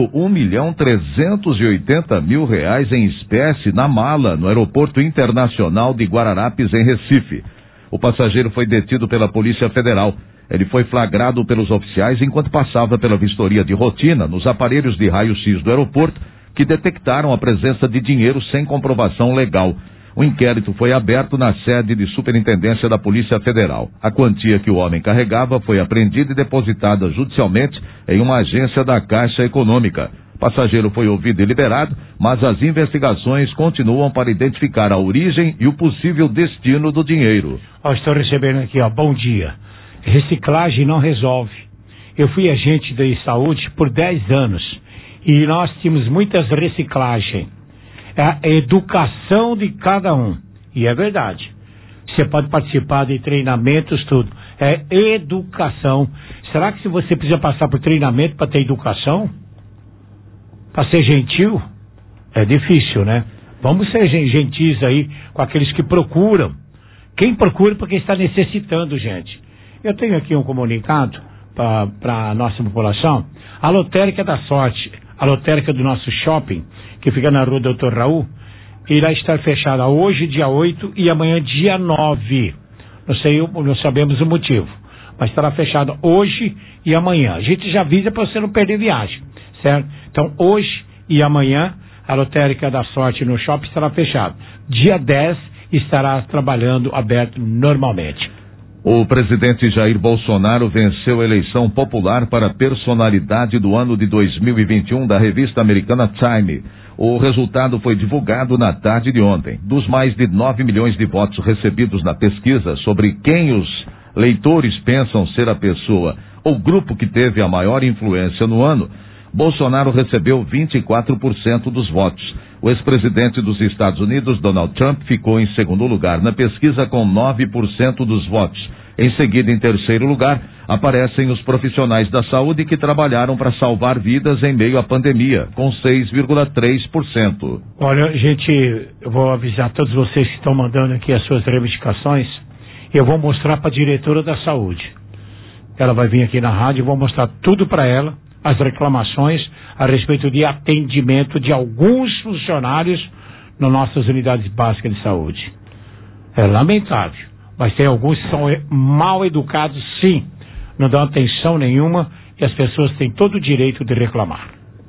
R$1.380.000 em espécie na mala no Aeroporto Internacional de Guararapes, em Recife. O passageiro foi detido pela Polícia Federal. Ele foi flagrado pelos oficiais enquanto passava pela vistoria de rotina nos aparelhos de raio-x do aeroporto, que detectaram a presença de dinheiro sem comprovação legal. O inquérito foi aberto na sede de superintendência da Polícia Federal. A quantia que o homem carregava foi apreendida e depositada judicialmente em uma agência da Caixa Econômica. O passageiro foi ouvido e liberado, mas as investigações continuam para identificar a origem e o possível destino do dinheiro. Estou recebendo aqui, bom dia. reciclagem não resolve. Eu fui agente de saúde por 10 anos e nós tínhamos muitas reciclagens. É a educação de cada um. E é verdade. Você pode participar de treinamentos, tudo. É educação. Será que se você precisa passar por treinamento para ter educação? Para ser gentil? É difícil, né? Vamos ser gentis aí com aqueles que procuram. Quem procura porque está necessitando, gente. Eu tenho aqui um comunicado para a nossa população. A Lotérica da Sorte, a lotérica do nosso shopping, que fica na rua Doutor Raul, irá estar fechada hoje, dia 8, e amanhã, dia 9. Não sabemos o motivo, mas estará fechada hoje e amanhã. A gente já avisa para você não perder viagem, certo? Então, hoje e amanhã, a Lotérica da Sorte no shopping estará fechada. Dia 10 estará trabalhando aberto normalmente. O presidente Jair Bolsonaro venceu a eleição popular para a personalidade do ano de 2021 da revista americana Time. O resultado foi divulgado na tarde de ontem. Dos mais de 9 milhões de votos recebidos na pesquisa sobre quem os leitores pensam ser a pessoa ou grupo que teve a maior influência no ano, Bolsonaro recebeu 24% dos votos. O ex-presidente dos Estados Unidos, Donald Trump, ficou em segundo lugar na pesquisa com 9% dos votos. Em seguida, em terceiro lugar, aparecem os profissionais da saúde que trabalharam para salvar vidas em meio à pandemia, com 6,3%. Olha, gente, eu vou avisar todos vocês que estão mandando aqui as suas reivindicações. Eu vou mostrar para a diretora da saúde. Ela vai vir aqui na rádio, eu vou mostrar tudo para ela, as reclamações a respeito de atendimento de alguns funcionários nas nossas unidades básicas de saúde. É lamentável, mas tem alguns que são mal educados, sim, não dão atenção nenhuma e as pessoas têm todo o direito de reclamar.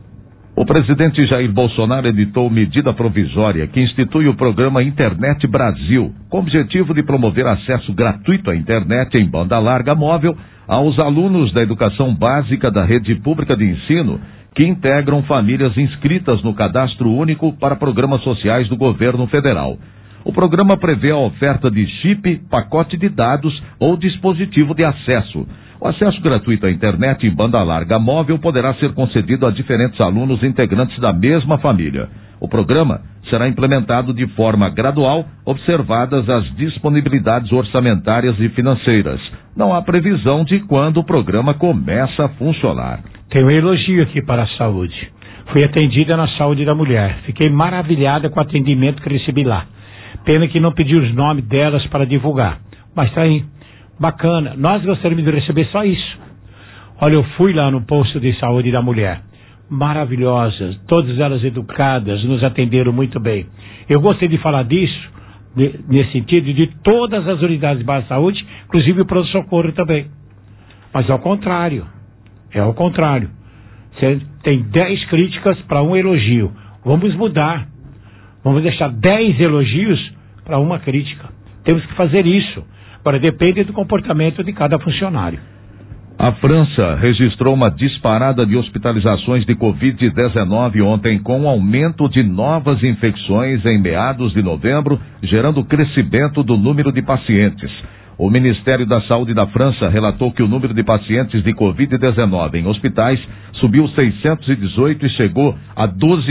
O presidente Jair Bolsonaro editou medida provisória que institui o programa Internet Brasil, com o objetivo de promover acesso gratuito à internet em banda larga móvel aos alunos da educação básica da rede pública de ensino que integram famílias inscritas no Cadastro Único para programas sociais do governo federal. O programa prevê a oferta de chip, pacote de dados ou dispositivo de acesso. O acesso gratuito à internet em banda larga móvel poderá ser concedido a diferentes alunos integrantes da mesma família. O programa será implementado de forma gradual, observadas as disponibilidades orçamentárias e financeiras. Não há previsão de quando o programa começa a funcionar. Tem um elogio aqui para a saúde. Fui atendida na saúde da mulher. Fiquei maravilhada com o atendimento que recebi lá. Pena que não pedi os nomes delas para divulgar. Mas tá aí. Bacana. Nós gostaríamos de receber só isso. Olha, eu fui lá no posto de saúde da mulher. Maravilhosas. Todas elas educadas, nos atenderam muito bem. Eu gostei de falar disso, nesse sentido, de todas as unidades básicas de saúde, inclusive o pronto-socorro também. Mas ao contrário. É ao contrário. Você tem 10 críticas para um elogio. Vamos mudar. Vamos deixar 10 elogios para uma crítica. Temos que fazer isso. Agora, depende do comportamento de cada funcionário. A França registrou uma disparada de hospitalizações de Covid-19 ontem, com um aumento de novas infecções em meados de novembro, gerando crescimento do número de pacientes. O Ministério da Saúde da França relatou que o número de pacientes de Covid-19 em hospitais subiu 618 e chegou a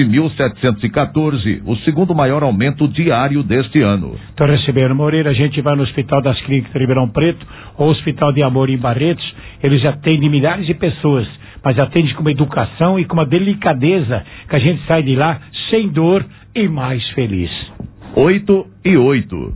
12.714, o segundo maior aumento diário deste ano. Estou recebendo, Moreira, a gente vai no Hospital das Clínicas de Ribeirão Preto, ou Hospital de Amor em Barretos, eles atendem milhares de pessoas, mas atendem com uma educação e com uma delicadeza que a gente sai de lá sem dor e mais feliz. 8:08.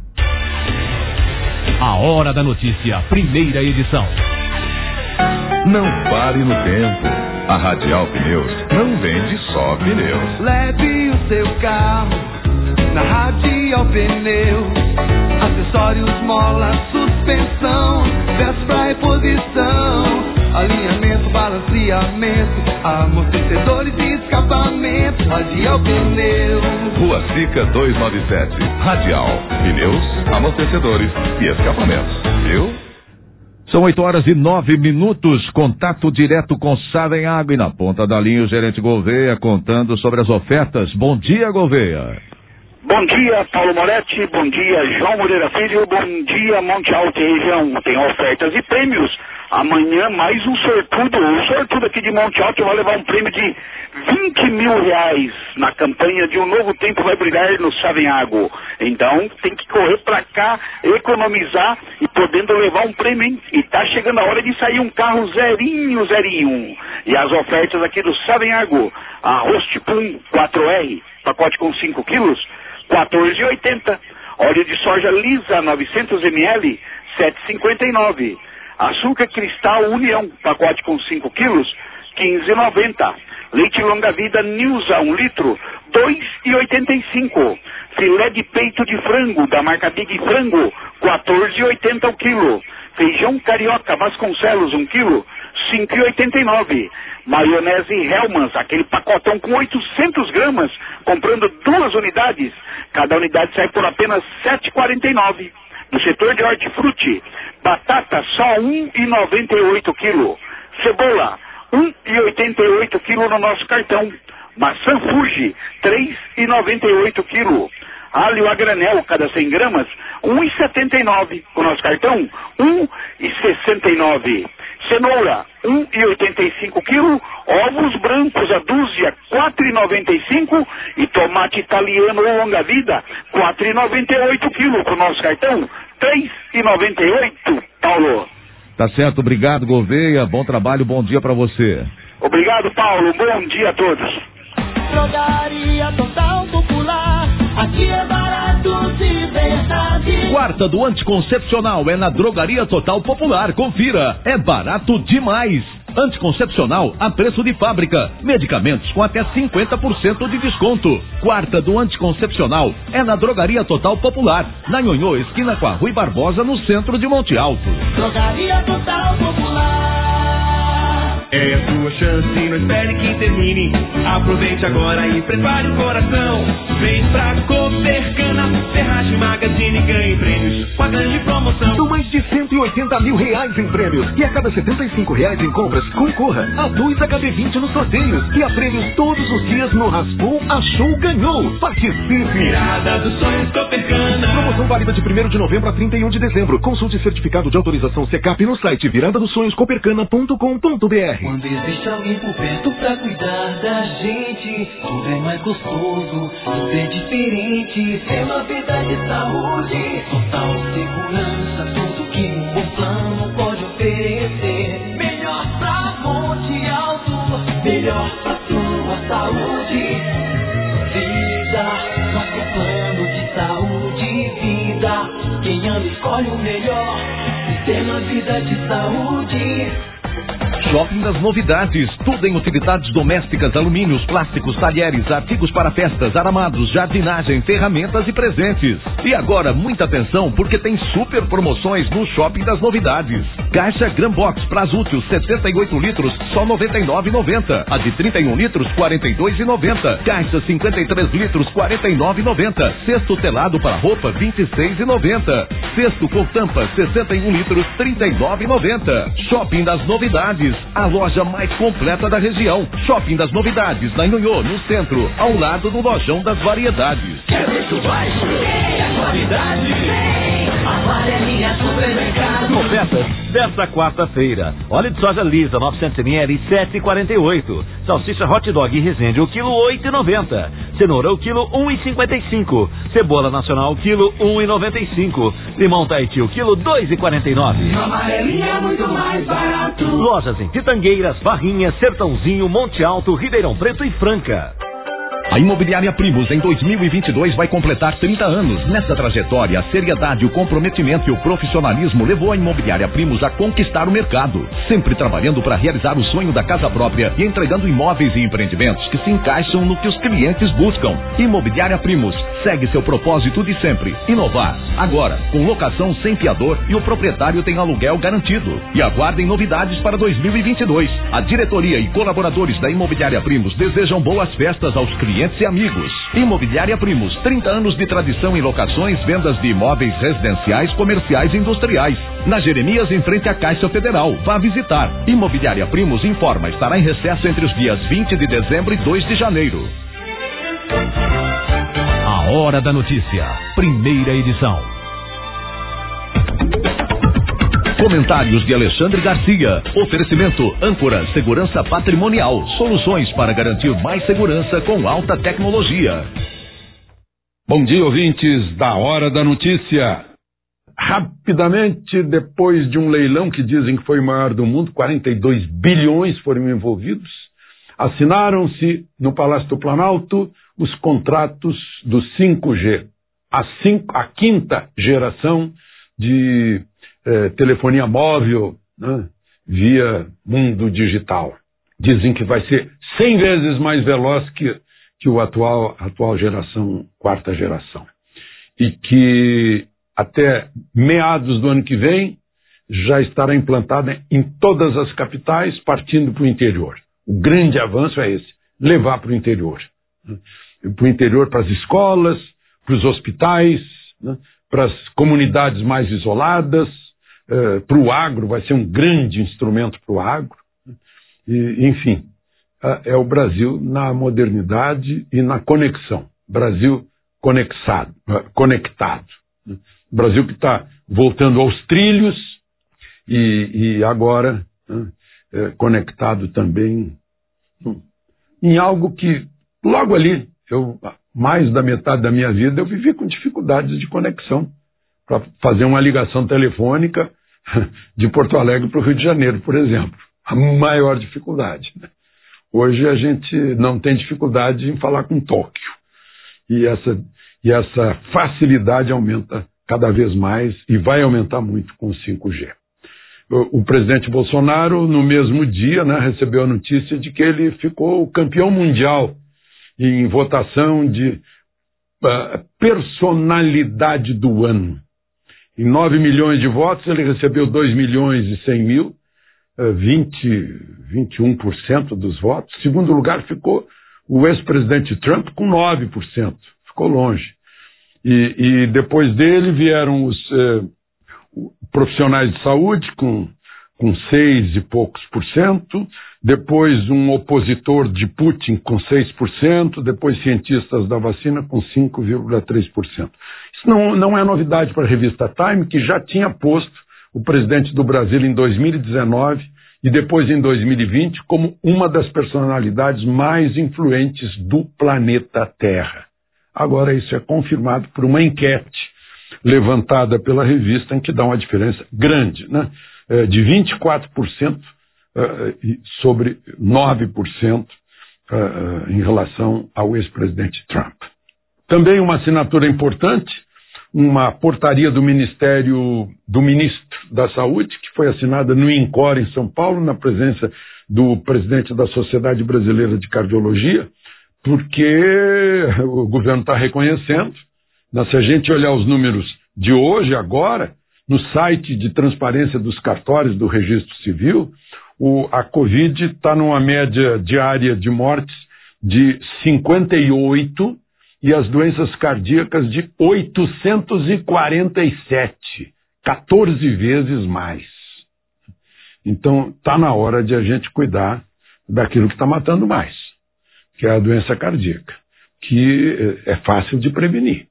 A Hora da Notícia, primeira edição. Não pare no tempo. A Radial Pneus não vende só pneus. Leve o seu carro na Radial Pneus. Acessórios, mola, suspensão, peças pra reposição, alinhamento, balanceamento, amortecedores e escapamento. Radial Pneus. Rua Sica 297. Radial Pneus, amortecedores e escapamentos. Viu? São 8h09. Contato direto com Sabem Água e na ponta da linha o gerente Gouveia contando sobre as ofertas. Bom dia, Gouveia. Bom dia, Paulo Moretti, bom dia, João Moreira Filho, bom dia, Monte Alto e região. Tem ofertas e prêmios. Amanhã mais um sortudo. O sortudo aqui de Monte Alto vai levar um prêmio de R$20 mil na campanha de Um Novo Tempo Vai Brilhar no Savenhago. Então tem que correr pra cá, economizar e podendo levar um prêmio, hein? E tá chegando a hora de sair um carro zerinho. E as ofertas aqui do Savenhago: arroz Tipum 4R, pacote com 5 quilos, R$14,80. Óleo de soja lisa 900 ml, R$7,59. Açúcar cristal União, pacote com 5 quilos, R$15,90. Leite longa vida Nilza, 1 litro, R$2,85. Filé de peito de frango, da marca Big Frango, R$14,80 o quilo. Feijão carioca Vasconcelos, 1 quilo, R$5,89. Maionese Hellmann's, aquele pacotão com 800 gramas, comprando 2 unidades. Cada unidade sai por apenas R$7,49. Do setor de hortifruti, batata só R$1,98 quilo. Cebola, R$1,88 quilo no nosso cartão. Maçã Fuji, R$3,98 quilo. Alho a granel, cada 100 gramas, R$1,79. Com nosso cartão, R$1,69. Cenoura, R$1,85 quilo. Ovos brancos a dúzia, R$4,95. E tomate italiano longa vida, R$4,98 quilo. Com nosso cartão, R$3,98. Paulo. Tá certo, obrigado, Gouveia. Bom trabalho, bom dia pra você. Obrigado, Paulo. Bom dia a todos. Drogaria Total Popular, aqui é barato de verdade. Quarta do anticoncepcional é na Drogaria Total Popular. Confira, é barato demais. Anticoncepcional a preço de fábrica. Medicamentos com até 50% de desconto. Quarta do anticoncepcional é na Drogaria Total Popular, na Nhonhô, esquina com a Rui Barbosa, no centro de Monte Alto. Drogaria Total Popular. É a sua chance, não espere que termine. Aproveite agora e prepare o coração. Vem pra Copercana, Ferragem Magazine, ganhe prêmios com a grande promoção. São mais de R$180 mil em prêmios. E a cada R$75 em compras, concorra a 2 HB20 nos sorteios. E a prêmios todos os dias no Raspou, Achou, Ganhou. Participe! Virada dos sonhos Copercana. Promoção válida de 1º de novembro a 31 de dezembro. Consulte certificado de autorização Secap no site viradadosonhoscopercana.com.br. Quando existe alguém por perto pra cuidar da gente, tudo é mais gostoso, tudo é diferente. Tem uma vida de saúde, total segurança, tudo que um bom plano pode oferecer. Melhor pra Monte Alto, melhor pra sua saúde. Vida, nosso plano de saúde e vida. Quem ama escolhe o melhor, Sistema Vida de Saúde. Shopping das Novidades, tudo em utilidades domésticas, alumínios, plásticos, talheres, artigos para festas, aramados, jardinagem, ferramentas e presentes. E agora, muita atenção, porque tem super promoções no Shopping das Novidades. Caixa Grambox, prazo útil, 78 litros, só R$ 99,90. A de 31 litros, R$ 42,90. Caixa 53 litros, R$ 49,90. Cesto telado para roupa, R$ 26,90. Cesto com tampa, 61 litros, R$ 39,90. Shopping das Novidades, a loja mais completa da região. Shopping das Novidades, na Nhonhô, no centro, ao lado do Lojão das Variedades. É preço baixo, é qualidade, Amarelinha Supermercado. Ofertas desta quarta-feira: óleo de soja lisa 900 ml, R$ 7,48. Salsicha hot dog Resende, o quilo R$ 8,90. Cenoura, o quilo R$ 1,55. Cebola nacional, o quilo R$ 1,95. Limão Tahiti, o quilo R$ 2,49. Amarelinha é muito mais barato. Lojas em Pitangueiras, Barrinha, Sertãozinho, Monte Alto, Ribeirão Preto e Franca. A Imobiliária Primos em 2022 vai completar 30 anos. Nessa trajetória, a seriedade, o comprometimento e o profissionalismo levou a Imobiliária Primos a conquistar o mercado, sempre trabalhando para realizar o sonho da casa própria e entregando imóveis e empreendimentos que se encaixam no que os clientes buscam. Imobiliária Primos segue seu propósito de sempre, inovar. Agora, com locação sem fiador e o proprietário tem aluguel garantido. E aguardem novidades para 2022. A diretoria e colaboradores da Imobiliária Primos desejam boas festas aos clientes e amigos. Imobiliária Primos, 30 anos de tradição em locações, vendas de imóveis residenciais, comerciais e industriais. Na Jeremias, em frente à Caixa Federal. Vá visitar. Imobiliária Primos informa, estará em recesso entre os dias 20 de dezembro e 2 de janeiro. A Hora da Notícia, primeira edição. Comentários de Alexandre Garcia. Oferecimento Âncora Segurança Patrimonial. Soluções para garantir mais segurança com alta tecnologia. Bom dia, ouvintes da Hora da Notícia. Rapidamente, depois de um leilão que dizem que foi o maior do mundo, 42 bilhões foram envolvidos, assinaram-se no Palácio do Planalto os contratos do 5G, a quinta geração de telefonia móvel, né, via mundo digital. Dizem que vai ser 100 vezes mais veloz que a atual geração, quarta geração. E que até meados do ano que vem já estará implantada em todas as capitais, partindo para o interior. O grande avanço é esse, levar para o interior. Para o interior, para as escolas, para os hospitais, né, para as comunidades mais isoladas, para o agro, vai ser um grande instrumento para o agro. E, enfim, é o Brasil na modernidade e na conexão. Brasil conectado. Brasil que está voltando aos trilhos e agora conectado também em algo que logo ali, mais da metade da minha vida, eu vivi com dificuldades de conexão para fazer uma ligação telefônica de Porto Alegre para o Rio de Janeiro, por exemplo. A maior dificuldade. Né? Hoje a gente não tem dificuldade em falar com Tóquio. E essa facilidade aumenta cada vez mais e vai aumentar muito com o 5G. O presidente Bolsonaro, no mesmo dia, né, recebeu a notícia de que ele ficou campeão mundial em votação de personalidade do ano. Em 9 milhões de votos, ele recebeu 2 milhões e 100 mil, 21% dos votos. Em segundo lugar ficou o ex-presidente Trump com 9%. Ficou longe. E depois dele vieram os profissionais de saúde com 6 e poucos %, depois um opositor de Putin com 6%, depois cientistas da vacina com 5,3%. Isso não é novidade para a revista Time, que já tinha posto o presidente do Brasil em 2019 e depois em 2020 como uma das personalidades mais influentes do planeta Terra. Agora isso é confirmado por uma enquete levantada pela revista, em que dá uma diferença grande, né? De 24% sobre 9% em relação ao ex-presidente Trump. Também uma assinatura importante, uma portaria do Ministro da Saúde, que foi assinada no INCOR em São Paulo, na presença do presidente da Sociedade Brasileira de Cardiologia, porque o governo está reconhecendo, né, se a gente olhar os números de hoje, agora, no site de transparência dos cartórios do Registro Civil, a Covid está numa média diária de mortes de 58 e as doenças cardíacas de 847, 14 vezes mais. Então, está na hora de a gente cuidar daquilo que está matando mais, que é a doença cardíaca, que é fácil de prevenir.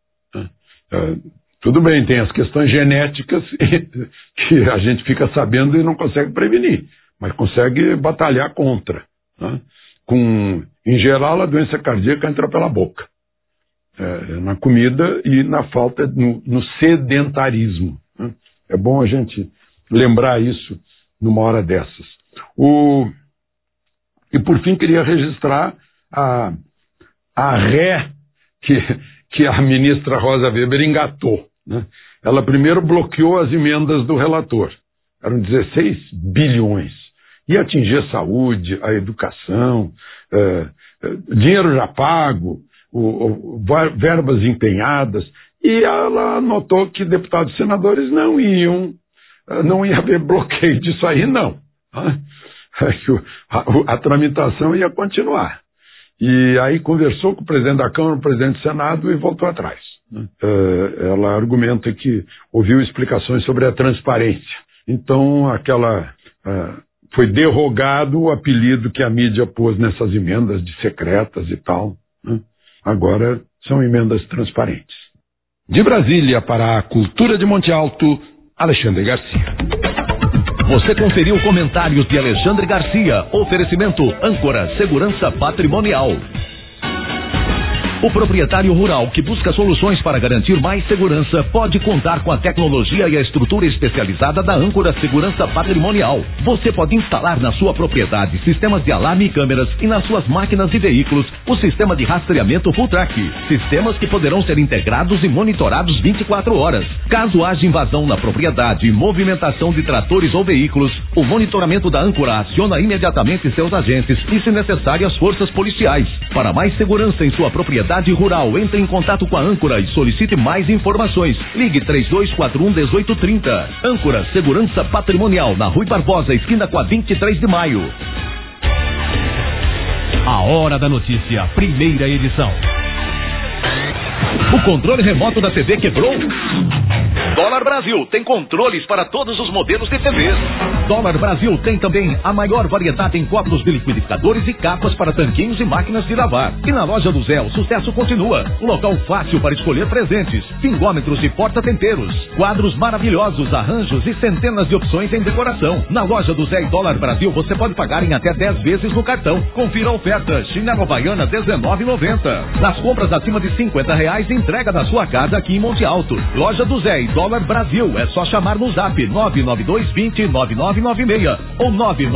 Tudo bem, tem as questões genéticas que a gente fica sabendo e não consegue prevenir, mas consegue batalhar contra. Né? Em geral, a doença cardíaca entra pela boca, na comida e na falta, no sedentarismo. Né? É bom a gente lembrar isso numa hora dessas. E por fim, queria registrar a ré que a ministra Rosa Weber engatou. Né? Ela primeiro bloqueou as emendas do relator. Eram 16 bilhões. Ia atingir a saúde, a educação, dinheiro já pago, verbas empenhadas. E ela notou que deputados e senadores não ia haver bloqueio disso aí, não. A tramitação ia continuar. E aí conversou com o presidente da Câmara, o presidente do Senado e voltou atrás. Ela argumenta que ouviu explicações sobre a transparência. Então, foi derrogado o apelido que a mídia pôs nessas emendas de secretas e tal. Né? Agora são emendas transparentes. De Brasília para a Cultura de Monte Alto, Alexandre Garcia. Você conferiu comentários de Alexandre Garcia. Oferecimento Âncora Segurança Patrimonial. O proprietário rural que busca soluções para garantir mais segurança pode contar com a tecnologia e a estrutura especializada da Âncora Segurança Patrimonial. Você pode instalar na sua propriedade sistemas de alarme e câmeras e nas suas máquinas e veículos o sistema de rastreamento Full Track. Sistemas que poderão ser integrados e monitorados 24 horas. Caso haja invasão na propriedade e movimentação de tratores ou veículos, o monitoramento da Âncora aciona imediatamente seus agentes e, se necessário, as forças policiais. Para mais segurança em sua propriedade rural, entre em contato com a Âncora e solicite mais informações. Ligue 3241-1830. Âncora Segurança Patrimonial, na Rui Barbosa, esquina com a 23 de maio. A Hora da Notícia, primeira edição. O controle remoto da TV quebrou? Dólar Brasil tem controles para todos os modelos de TVs. Dólar Brasil tem também a maior variedade em copos de liquidificadores e capas para tanquinhos e máquinas de lavar. E na loja do Zé, o sucesso continua. Um local fácil para escolher presentes, pingômetros e porta-temperos, quadros maravilhosos, arranjos e centenas de opções em decoração. Na loja do Zé e Dólar Brasil você pode pagar em até 10 vezes no cartão. Confira a oferta. Chinelo Havaiana R$19,90. Nas compras acima de R$50, entrega na sua casa aqui em Monte Alto. Loja do Zé e Dólar Brasil. É só chamar no zap 992209996 ou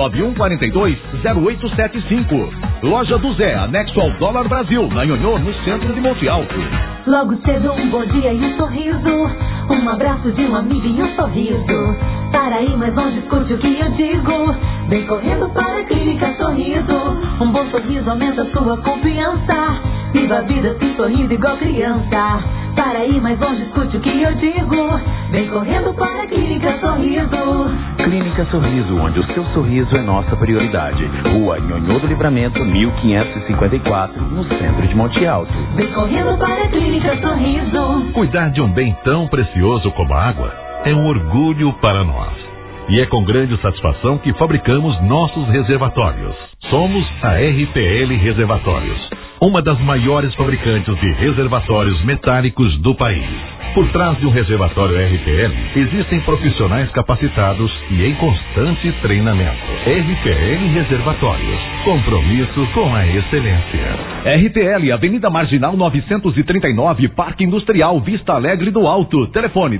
991420875. Loja do Zé, anexo ao Dólar Brasil, na Nhonhô, no centro de Monte Alto. Logo cedo um bom dia e um sorriso, um abraço de um amigo e um sorriso. Para aí, mas não discute o que eu digo. Vem correndo para a Clínica Sorriso. Um bom sorriso aumenta sua confiança. Viva a vida se sorrindo igual criança. Para aí, mas não discute o que eu digo. Vem correndo para a Clínica Sorriso. Clínica Sorriso, onde o seu sorriso é nossa prioridade. Rua Nhonhô do Livramento, 1554, no centro de Monte Alto. Vem correndo para a Clínica Sorriso. Cuidar de um bem tão precioso como a água é um orgulho para nós. E é com grande satisfação que fabricamos nossos reservatórios. Somos a RPL Reservatórios, uma das maiores fabricantes de reservatórios metálicos do país. Por trás de um reservatório RPL, existem profissionais capacitados e em constante treinamento. RPL Reservatórios, compromisso com a excelência. RPL, Avenida Marginal 939, Parque Industrial, Vista Alegre do Alto. Telefone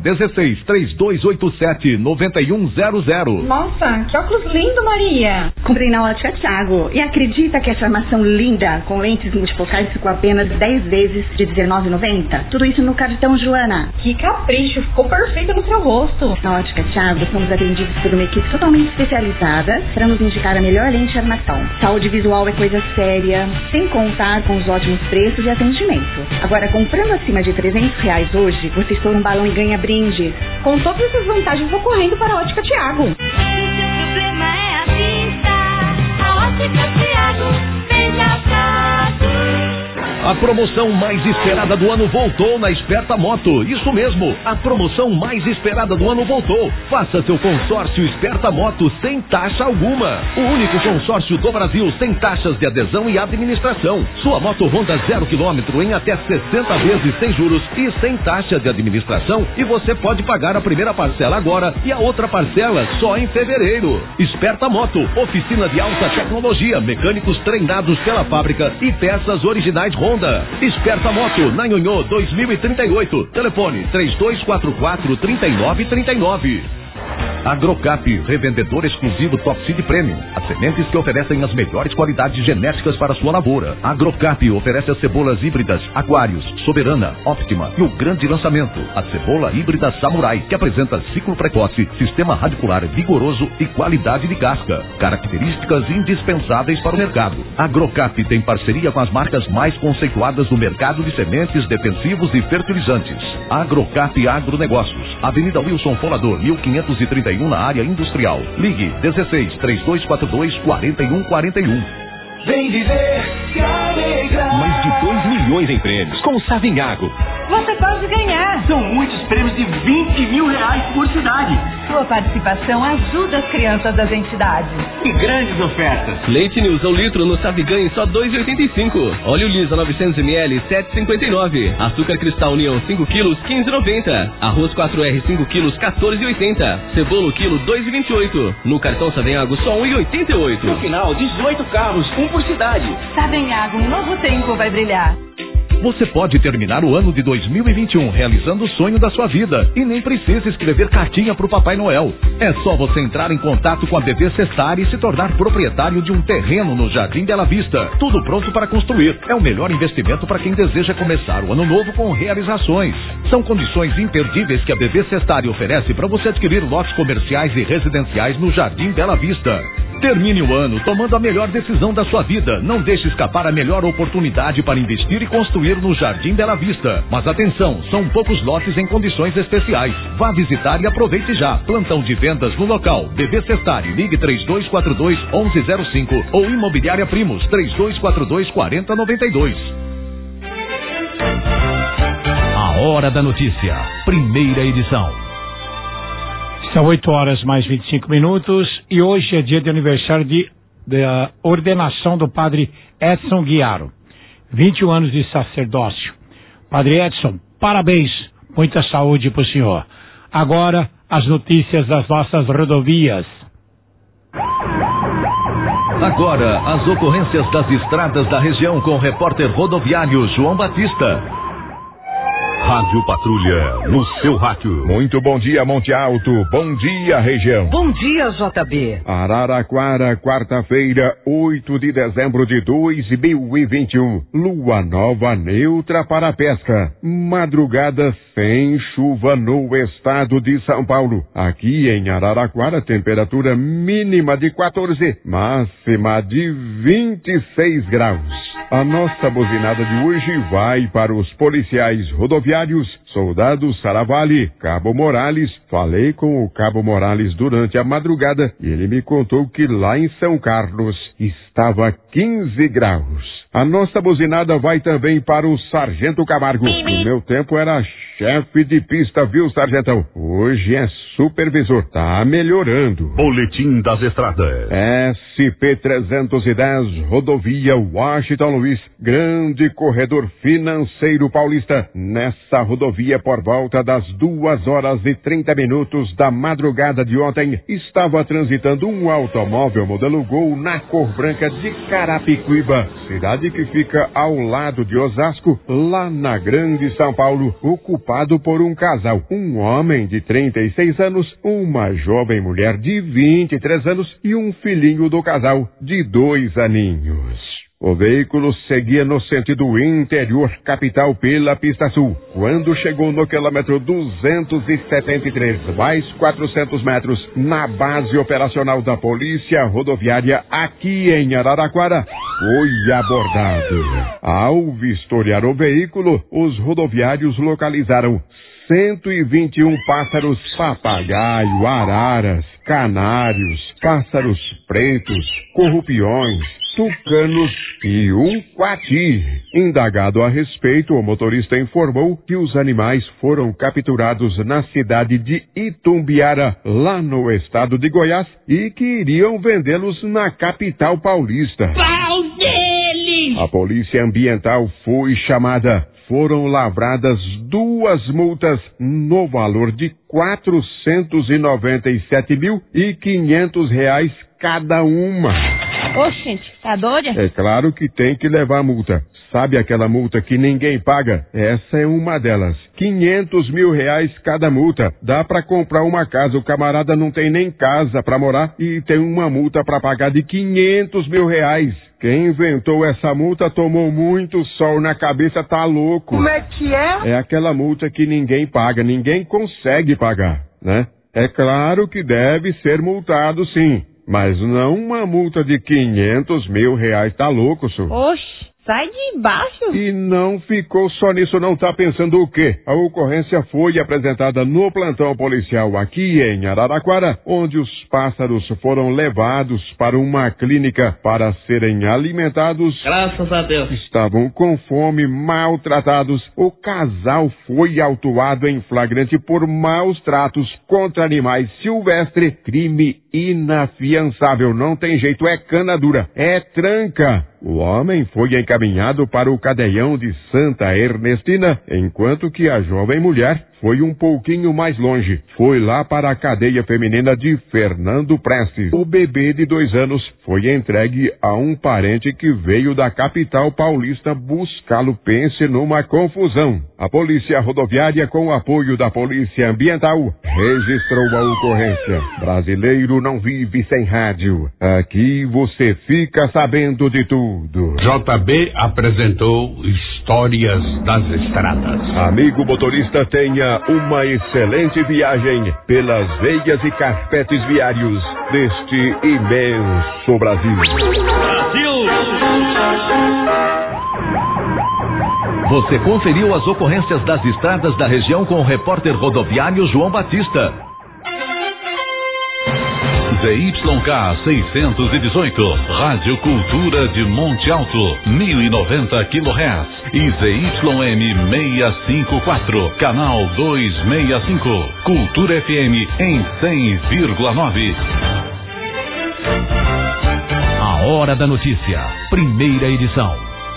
16-3287-9100. Nossa, que óculos lindo, Maria! Comprei na Ótica Thiago. E acredita que essa armação linda, com lentes multifocais, ficou apenas 10 vezes de R$19,90? Tudo isso no cartão Joana. Que capricho, ficou perfeito no seu rosto. Na Ótica Thiago, somos atendidos por uma equipe totalmente especializada para nos indicar a melhor lente de armação. Saúde visual é coisa séria, sem contar com os ótimos preços e atendimento. Agora, comprando acima de R$300 hoje, você estoura um balão e ganha brindes. Com todas essas vantagens, vou correndo para a Ótica Thiago. O seu problema é a vista, a Ótica Thiago, veja fácil. A promoção mais esperada do ano voltou na Esperta Moto. Isso mesmo, a promoção mais esperada do ano voltou. Faça seu consórcio Esperta Moto sem taxa alguma. O único consórcio do Brasil sem taxas de adesão e administração. Sua moto Honda 0 km em até 60 vezes sem juros e sem taxa de administração. E você pode pagar a primeira parcela agora e a outra parcela só em fevereiro. Esperta Moto, oficina de alta tecnologia, mecânicos treinados pela fábrica e peças originais Honda. Esperta Moto, na Nhonhô 2038. Telefone 3244-3939. Agrocap, revendedor exclusivo Top Seed Premium. As sementes que oferecem as melhores qualidades genéticas para sua lavoura. Agrocap oferece as cebolas híbridas Aquários, Soberana, Optima e o grande lançamento, a cebola híbrida Samurai, que apresenta ciclo precoce, sistema radicular vigoroso e qualidade de casca. Características indispensáveis para o mercado. Agrocap tem parceria com as marcas mais conceituadas do mercado de sementes, defensivos e fertilizantes. Agrocap Agronegócios, Avenida Wilson Folador, 1531, na área industrial. Ligue 16-3242-4141. Vem viver, se alegrar. Mais de 2 milhões em prêmios com o Savinhago. você pode ganhar. São muitos prêmios de R$20 mil por cidade. Sua participação ajuda as crianças das entidades. E grandes ofertas. Leite News ao litro no Saviganho só R$ 2,85. Óleo Lisa 900 ml R$ 7,59. Açúcar Cristal União 5 quilos R$ 15,90. Arroz 4R 5 quilos R$ 14,80. Cebola o quilo R$ 2,28. No cartão Savenhago só R$ 1,88. No final, 18 carros, um por cidade. Savenhago, um novo tempo vai brilhar. Você pode terminar o ano de 2021 realizando o sonho da sua vida e nem precisa escrever cartinha para o Papai Noel. É só você entrar em contato com a BB Sestar e se tornar proprietário de um terreno no Jardim Bela Vista. Tudo pronto para construir. É o melhor investimento para quem deseja começar o ano novo com realizações. São condições imperdíveis que a BB Sestar oferece para você adquirir lotes comerciais e residenciais no Jardim Bela Vista. Termine o ano tomando a melhor decisão da sua vida. Não deixe escapar a melhor oportunidade para investir e construir no Jardim Bela Vista. Mas atenção, são poucos lotes em condições especiais. Vá visitar e aproveite já. Plantão de vendas no local. BB Sestari, ligue 3242-1105 ou Imobiliária Primos, 3242-4092. A Hora da Notícia, primeira edição. São 8 horas mais 25 minutos e hoje é dia de aniversário da ordenação do padre Edson Guiaro. 21 anos de sacerdócio. Padre Edson, parabéns, muita saúde para o senhor. Agora, as notícias das nossas rodovias. Agora, as ocorrências das estradas da região com o repórter rodoviário João Batista. Rádio Patrulha, no seu rádio. Muito bom dia, Monte Alto. Bom dia, região. Bom dia, JB. Araraquara, quarta-feira, 8 de dezembro de 2021. Lua nova neutra para a pesca. Madrugada sem chuva no estado de São Paulo. Aqui em Araraquara, temperatura mínima de 14, máxima de 26 graus. A nossa buzinada de hoje vai para os policiais rodoviários, Soldado Saravali, Cabo Morales. Falei com o Cabo Morales durante a madrugada e ele me contou que lá em São Carlos estava 15 graus. A nossa buzinada vai também para o Sargento Camargo. No meu tempo era chefe de pista, viu, sargentão? Hoje é supervisor. Tá melhorando. Boletim das estradas. SP-310, rodovia Washington Luiz, grande corredor financeiro paulista. Nessa rodovia, por volta das 2h30 da madrugada de ontem, estava transitando um automóvel modelo Gol na cor branca de Carapicuíba, cidade que fica ao lado de Osasco, lá na Grande São Paulo, ocupado por um casal, um homem de 36 anos, uma jovem mulher de 23 anos e um filhinho do casal de 2 aninhos. O veículo seguia no sentido interior capital pela pista sul. Quando chegou no quilômetro 273, mais 400 metros, na base operacional da Polícia Rodoviária aqui em Araraquara, foi abordado. Ao vistoriar o veículo, os rodoviários localizaram 121 pássaros papagaio, araras, canários, pássaros pretos, corrupiões, tucanos e um coati. Indagado a respeito, o motorista informou que os animais foram capturados na cidade de Itumbiara, lá no estado de Goiás, e que iriam vendê-los na capital paulista. Pau dele! A polícia ambiental foi chamada. Foram lavradas 2 multas no valor de R$497.500 cada uma. Oxente, tá doida? É claro que tem que levar a multa. Sabe aquela multa que ninguém paga? Essa é uma delas. R$500 mil cada multa. Dá pra comprar uma casa. O camarada não tem nem casa pra morar e tem uma multa pra pagar de R$500 mil. Quem inventou essa multa tomou muito sol na cabeça, tá louco. Como é que é? É aquela multa que ninguém paga, ninguém consegue pagar, né? É claro que deve ser multado, sim. Mas não uma multa de R$500 mil, tá louco, senhor? Oxe, Sai de baixo. E não ficou só nisso, não. Tá pensando o quê? A ocorrência foi apresentada no plantão policial aqui em Araraquara, onde os pássaros foram levados para uma clínica para serem alimentados. Graças a Deus. Estavam com fome, maltratados. O casal foi autuado em flagrante por maus tratos contra animais silvestres. Crime inafiançável. Não tem jeito, é cana dura, é tranca. O homem foi encaminhado para o cadeião de Santa Ernestina, enquanto que a jovem mulher foi um pouquinho mais longe. Foi lá para a cadeia feminina de Fernando Prestes. O bebê de 2 anos foi entregue a um parente que veio da capital paulista buscá-lo. Pense numa confusão. A Polícia Rodoviária, com o apoio da Polícia Ambiental, registrou a ocorrência. Brasileiro não vive sem rádio. Aqui você fica sabendo de tudo. JB apresentou Histórias das Estradas. Amigo motorista, tenha uma excelente viagem pelas veias e carpetes viários deste imenso Brasil. Você conferiu as ocorrências das estradas da região com o repórter rodoviário João Batista. ZYK 618, Rádio Cultura de Monte Alto, 1090 kHz e ZYM 654, canal 265, Cultura FM em 100,9. A Hora da Notícia, primeira edição.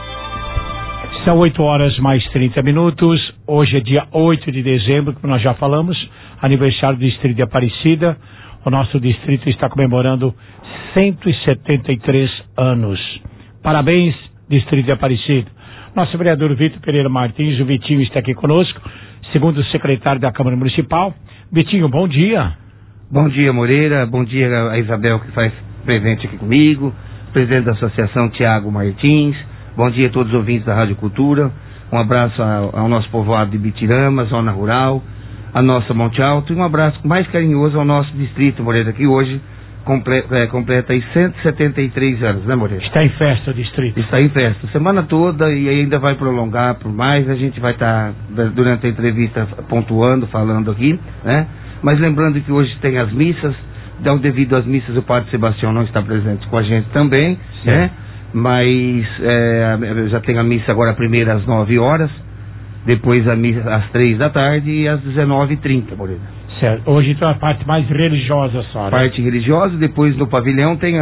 São 8h mais 30. Hoje é dia 8 de dezembro, como nós já falamos, aniversário do Distrito de Aparecida. O nosso distrito está comemorando 173 anos. Parabéns, Distrito de Aparecida. Nosso vereador Vitor Pereira Martins, o Vitinho, está aqui conosco, segundo o secretário da Câmara Municipal. Vitinho, bom dia. Bom dia, Moreira. Bom dia a Isabel, que faz presente aqui comigo. Presidente da Associação, Tiago Martins. Bom dia a todos os ouvintes da Rádio Cultura. Um abraço ao nosso povoado de Bitirama, zona rural, a nossa Monte Alto, e um abraço mais carinhoso ao nosso distrito, Moreira, que hoje completa aí 173 anos, né, Moreira? Está em festa o distrito. Está em festa, semana toda, e ainda vai prolongar por mais. A gente vai estar, durante a entrevista, pontuando, falando aqui, né? Mas lembrando que hoje tem as missas, devido às missas, o Padre Sebastião não está presente com a gente também, sim, né? Mas já tem a missa agora, a primeira às 9 horas, depois a missa às 3 da tarde e às 19h30, Moreira. Certo. Hoje então a parte mais religiosa só, né? Parte religiosa, depois no pavilhão tem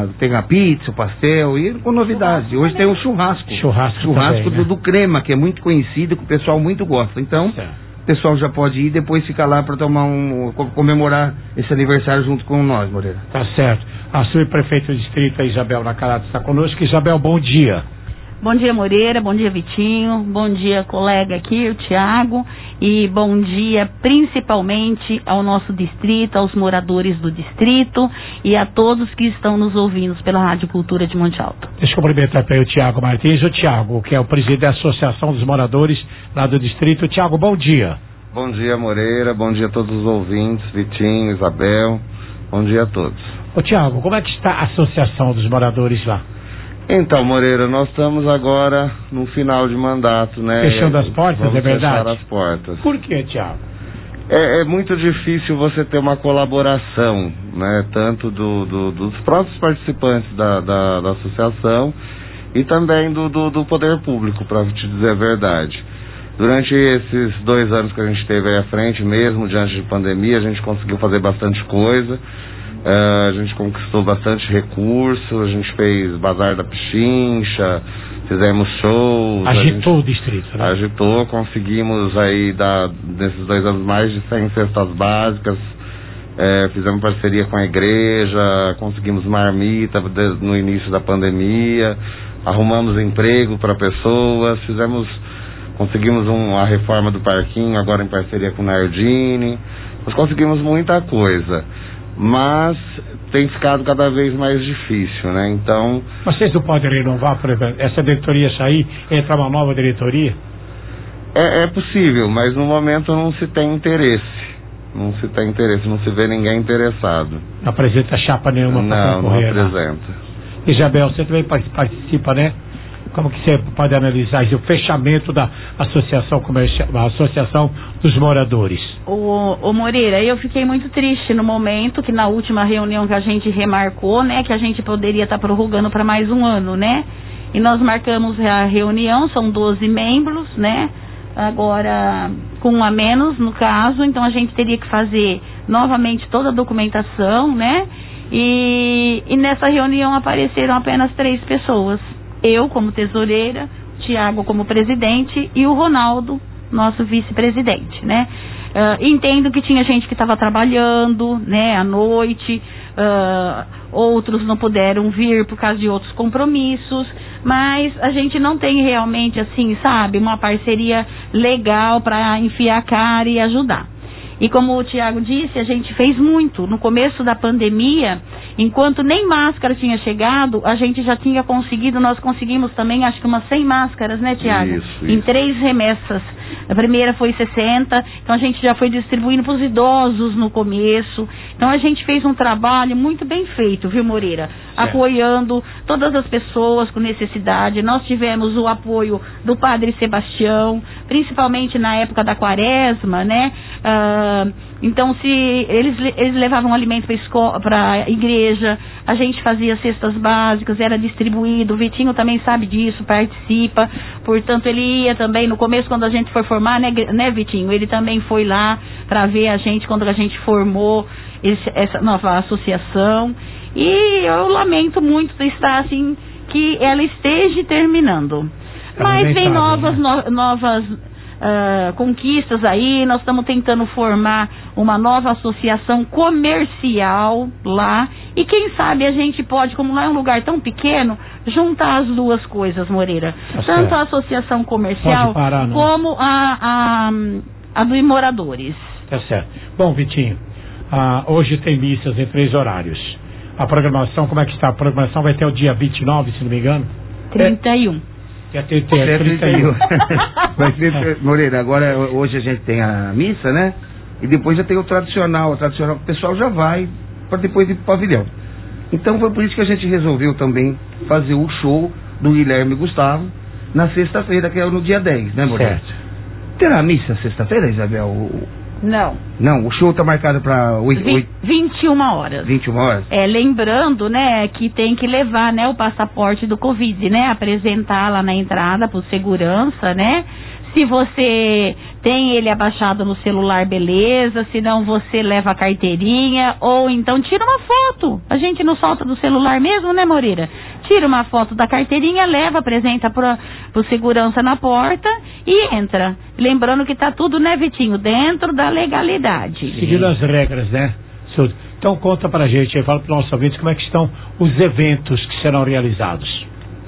a pizza, o pastel e com novidade. Hoje tem o churrasco. Churrasco também, do Crema, que é muito conhecido, que o pessoal muito gosta. Então, o pessoal já pode ir e depois ficar lá para comemorar esse aniversário junto com nós, Moreira. Tá certo. A subprefeita do distrito, a Isabel Nakarato, está conosco. Isabel, bom dia. Bom dia, Moreira, bom dia, Vitinho, bom dia, colega aqui, o Tiago, e bom dia principalmente ao nosso distrito, aos moradores do distrito e a todos que estão nos ouvindo pela Rádio Cultura de Monte Alto. Deixa eu cumprimentar para o Tiago Martins, o Tiago, que é o presidente da Associação dos Moradores lá do distrito. Tiago, bom dia. Bom dia, Moreira, bom dia a todos os ouvintes, Vitinho, Isabel, bom dia a todos. Ô Tiago, como é que está a Associação dos Moradores lá? Então, Moreira, nós estamos agora no final de mandato, né? Fechando as portas, é verdade? Fechar as portas. Por que, Tiago? É muito difícil você ter uma colaboração, né? Tanto dos próprios participantes da associação e também do poder público, para te dizer a verdade. Durante esses 2 anos que a gente teve aí à frente, mesmo diante de pandemia, a gente conseguiu fazer bastante coisa. A gente conquistou bastante recurso, a gente fez Bazar da Pichincha, fizemos shows. Agitou o distrito, né? Agitou, conseguimos aí nesses 2 anos mais de 100 cestas básicas, fizemos parceria com a igreja, conseguimos marmita no início da pandemia, arrumamos emprego para pessoas, conseguimos a reforma do parquinho, agora em parceria com o Nardini, nós conseguimos muita coisa. Mas tem ficado cada vez mais difícil, né? Então... Vocês não podem renovar, por exemplo, essa diretoria sair, entrar uma nova diretoria? É possível, mas no momento não se tem interesse. Não se vê ninguém interessado. Não apresenta chapa nenhuma para concorrer? Não apresenta. Isabel, você também participa, né? Como que você pode analisar isso? O fechamento da associação comercial, a associação dos moradores. Ô Moreira, eu fiquei muito triste no momento que na última reunião que a gente remarcou, né, que a gente poderia estar prorrogando para mais um ano, né? E nós marcamos a reunião, são 12 membros, né? Agora com um a menos no caso, então a gente teria que fazer novamente toda a documentação, né? E nessa reunião apareceram apenas 3 pessoas. Eu como tesoureira, o Tiago como presidente e o Ronaldo, nosso vice-presidente, né? Entendo que tinha gente que estava trabalhando, né, à noite, outros não puderam vir por causa de outros compromissos, mas a gente não tem realmente, assim, sabe, uma parceria legal para enfiar a cara e ajudar. E como o Tiago disse, a gente fez muito. No começo da pandemia, enquanto nem máscara tinha chegado, a gente já tinha conseguido, nós conseguimos também, acho que umas 100 máscaras, né, Tiago? Isso. Em 3 remessas. A primeira foi 60, então a gente já foi distribuindo para os idosos no começo. Então a gente fez um trabalho muito bem feito, viu, Moreira? Certo. Apoiando todas as pessoas com necessidade. Nós tivemos o apoio do Padre Sebastião, principalmente na época da quaresma, né? Então, se eles levavam alimento para a igreja, a gente fazia cestas básicas, era distribuído. O Vitinho também sabe disso, participa. Portanto, ele ia também, no começo, quando a gente foi formar, né, Vitinho? Ele também foi lá para ver a gente quando a gente formou essa nova associação. E eu lamento muito estar assim, que ela esteja terminando. Mas vem novas conquistas aí. Nós estamos tentando formar uma nova associação comercial lá, e quem sabe a gente pode, como lá é um lugar tão pequeno, juntar as duas coisas, Moreira. Tanto a associação comercial como a dos moradores. Tá certo. Bom, Vitinho, hoje tem missas em 3 horários. A programação, como é que está? A programação vai até o dia 29, se não me engano? 31. Até 31. Vai ser, Moreira, agora hoje a gente tem a missa, né? E depois já tem o tradicional. O tradicional, o pessoal já vai para depois ir pro pavilhão. Então foi por isso que a gente resolveu também fazer o show do Guilherme e Gustavo na sexta-feira, que é no dia 10, né, Moreira? Certo. Terá missa sexta-feira, Isabel? Não. Não, o show está marcado para 21 horas. 21 horas? Lembrando, né, que tem que levar, né, o passaporte do Covid, né, apresentar lá na entrada por segurança, né? Se você tem ele abaixado no celular, beleza. Se não, você leva a carteirinha, ou então tira uma foto. A gente não solta do celular mesmo, né, Moreira? Tira uma foto da carteirinha, leva, apresenta pro segurança na porta e entra. Lembrando que tá tudo, né, Vitinho, dentro da legalidade. Seguindo as regras, né? Então conta pra gente aí, fala pro nosso ouvinte como é que estão os eventos que serão realizados.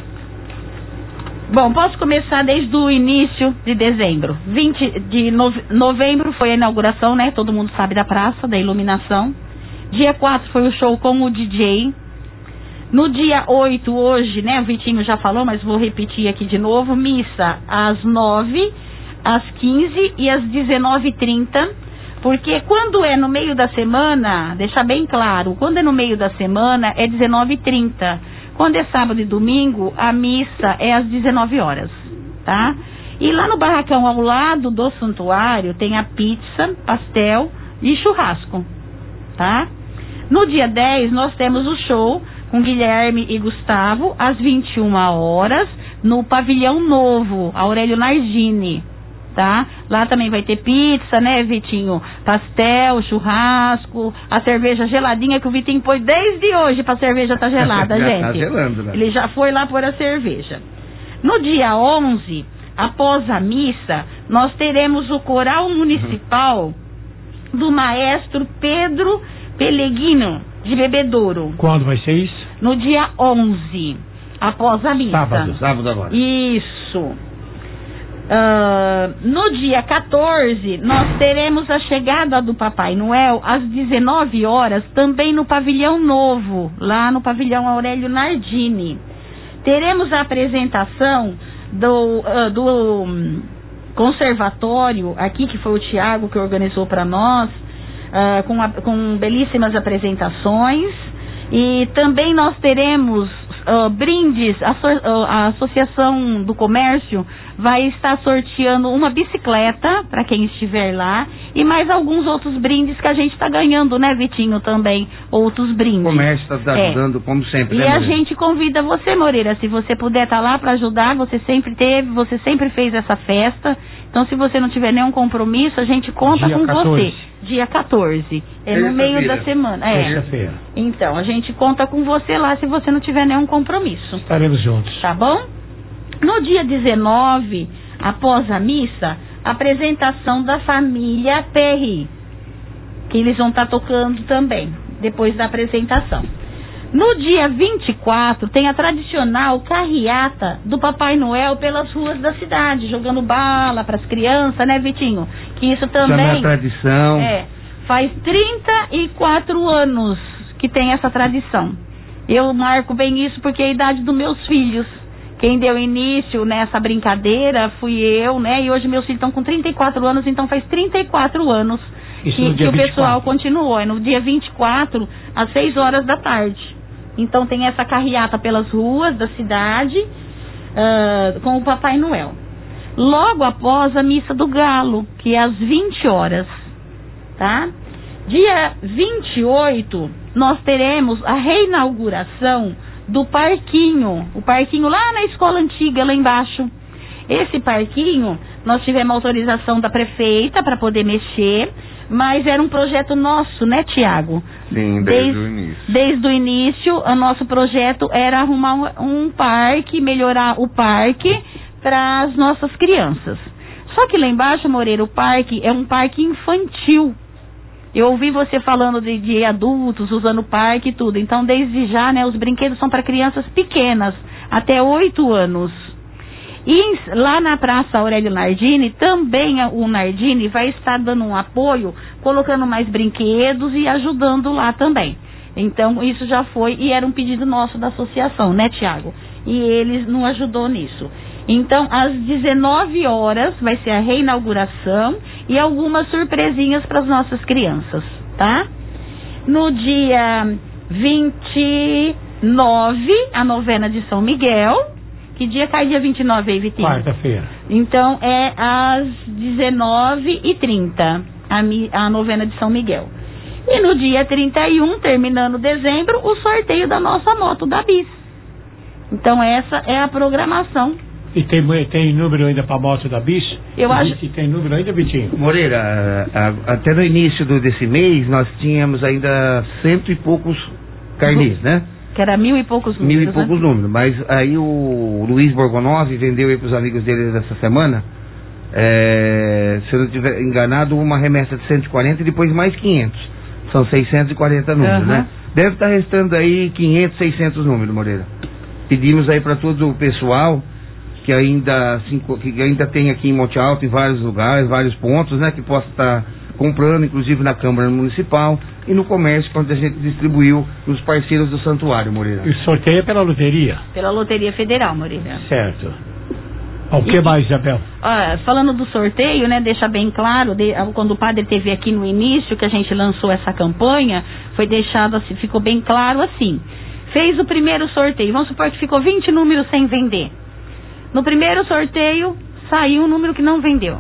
Bom, posso começar desde o início de dezembro. 20 de novembro foi a inauguração, né? Todo mundo sabe da praça, da iluminação. Dia 4 foi o show com o DJ. No dia 8, hoje, né? O Vitinho já falou, mas vou repetir aqui de novo. Missa às 9, às 15 e às 19h30. Porque quando é no meio da semana, deixa bem claro, quando é no meio da semana é 19h30. Quando é sábado e domingo, a missa é às 19 horas, tá? E lá no barracão ao lado do santuário tem a pizza, pastel e churrasco, tá? No dia 10 nós temos o show com Guilherme e Gustavo às 21 horas no Pavilhão Novo, Aurélio Nardini, tá? Lá também vai ter pizza, né, Vitinho? Pastel, churrasco, a cerveja geladinha que o Vitinho pôs desde hoje pra cerveja tá gelada, já gente. Tá gelando, né? Ele já foi lá pôr a cerveja. No dia 11, após a missa, nós teremos o coral municipal do maestro Pedro Peleguino, de Bebedouro. Quando vai ser isso? No dia 11, após a missa. Sábado agora. Isso. No dia 14, nós teremos a chegada do Papai Noel às 19 horas, também no Pavilhão Novo, lá no Pavilhão Aurélio Nardini. Teremos a apresentação do conservatório aqui, que foi o Tiago que organizou para nós, com belíssimas apresentações. E também nós teremos brindes, a Associação do Comércio vai estar sorteando uma bicicleta para quem estiver lá e mais alguns outros brindes que a gente está ganhando, né, Vitinho, também, outros brindes. O comércio está ajudando, como sempre, e né, a Moreira? gente convida você, Moreira, se você puder estar lá para ajudar, você sempre fez essa festa, então se você não tiver nenhum compromisso, a gente conta Dia com 14. você. Dia 14, no meio da semana. Terça-feira. Então, a gente conta com você lá se você não tiver nenhum compromisso. Estaremos juntos. Tá bom? No dia 19, após a missa, apresentação da família Perry, que eles vão estar tocando também, depois da apresentação. No dia 24, tem a tradicional carreata do Papai Noel pelas ruas da cidade, jogando bala para as crianças, né, Vitinho? Que isso também... Já é tradição. Faz 34 anos que tem essa tradição. Eu marco bem isso porque é a idade dos meus filhos. Quem deu início nessa brincadeira fui eu, né? E hoje meus filhos estão com 34 anos, então faz 34 anos que o pessoal continuou. É no dia 24, às 6 horas da tarde. Então tem essa carreata pelas ruas da cidade com o Papai Noel. Logo após a Missa do Galo, que é às 20 horas, tá? Dia 28, nós teremos a reinauguração do parquinho, o parquinho lá na escola antiga, lá embaixo. Esse parquinho, nós tivemos autorização da prefeita para poder mexer, mas era um projeto nosso, né, Tiago? Sim, desde o início. Desde o início, o nosso projeto era arrumar um parque, melhorar o parque para as nossas crianças. Só que lá embaixo, Moreira, o parque é um parque infantil. Eu ouvi você falando de adultos usando o parque e tudo. Então, desde já, né, os brinquedos são para crianças pequenas, até 8 anos. E lá na Praça Aurélio Nardini, também o Nardini vai estar dando um apoio, colocando mais brinquedos e ajudando lá também. Então, isso já foi, e era um pedido nosso da associação, né, Tiago? E eles nos ajudou nisso. Então, às 19 horas vai ser a reinauguração e algumas surpresinhas para as nossas crianças, tá? No dia 29, a novena de São Miguel. Que dia cai dia 29 aí, Vitinho? Quarta-feira. Então, é às 19h30, a novena de São Miguel. E no dia 31, terminando dezembro, o sorteio da nossa moto da Bis. Então, essa é a programação. E tem número ainda para a moto da Bis? Eu acho que tem número ainda, Vitinho? Moreira, até no início desse mês, nós tínhamos ainda 100 e poucos carnês, né? Que era 1.000 e poucos números. 1.000 e poucos números. Mas aí o Luiz Borgonov vendeu aí para os amigos dele dessa semana, se eu não estiver enganado, uma remessa de 140 e depois mais 500. São 640 números, né? Deve estar restando aí 500, 600 números, Moreira. Pedimos aí para todo o pessoal que ainda tem aqui em Monte Alto, em vários lugares, vários pontos, né? Que possa estar comprando, inclusive na Câmara Municipal e no comércio, quando a gente distribuiu os parceiros do Santuário, Moreira. E o sorteio é pela loteria? Pela Loteria Federal, Moreira. Certo. O que mais, Isabel? Falando do sorteio, né, deixa bem claro, quando o padre esteve aqui no início, que a gente lançou essa campanha, foi deixado assim, ficou bem claro assim. Fez o primeiro sorteio, vamos supor que ficou 20 números sem vender. No primeiro sorteio, saiu um número que não vendeu.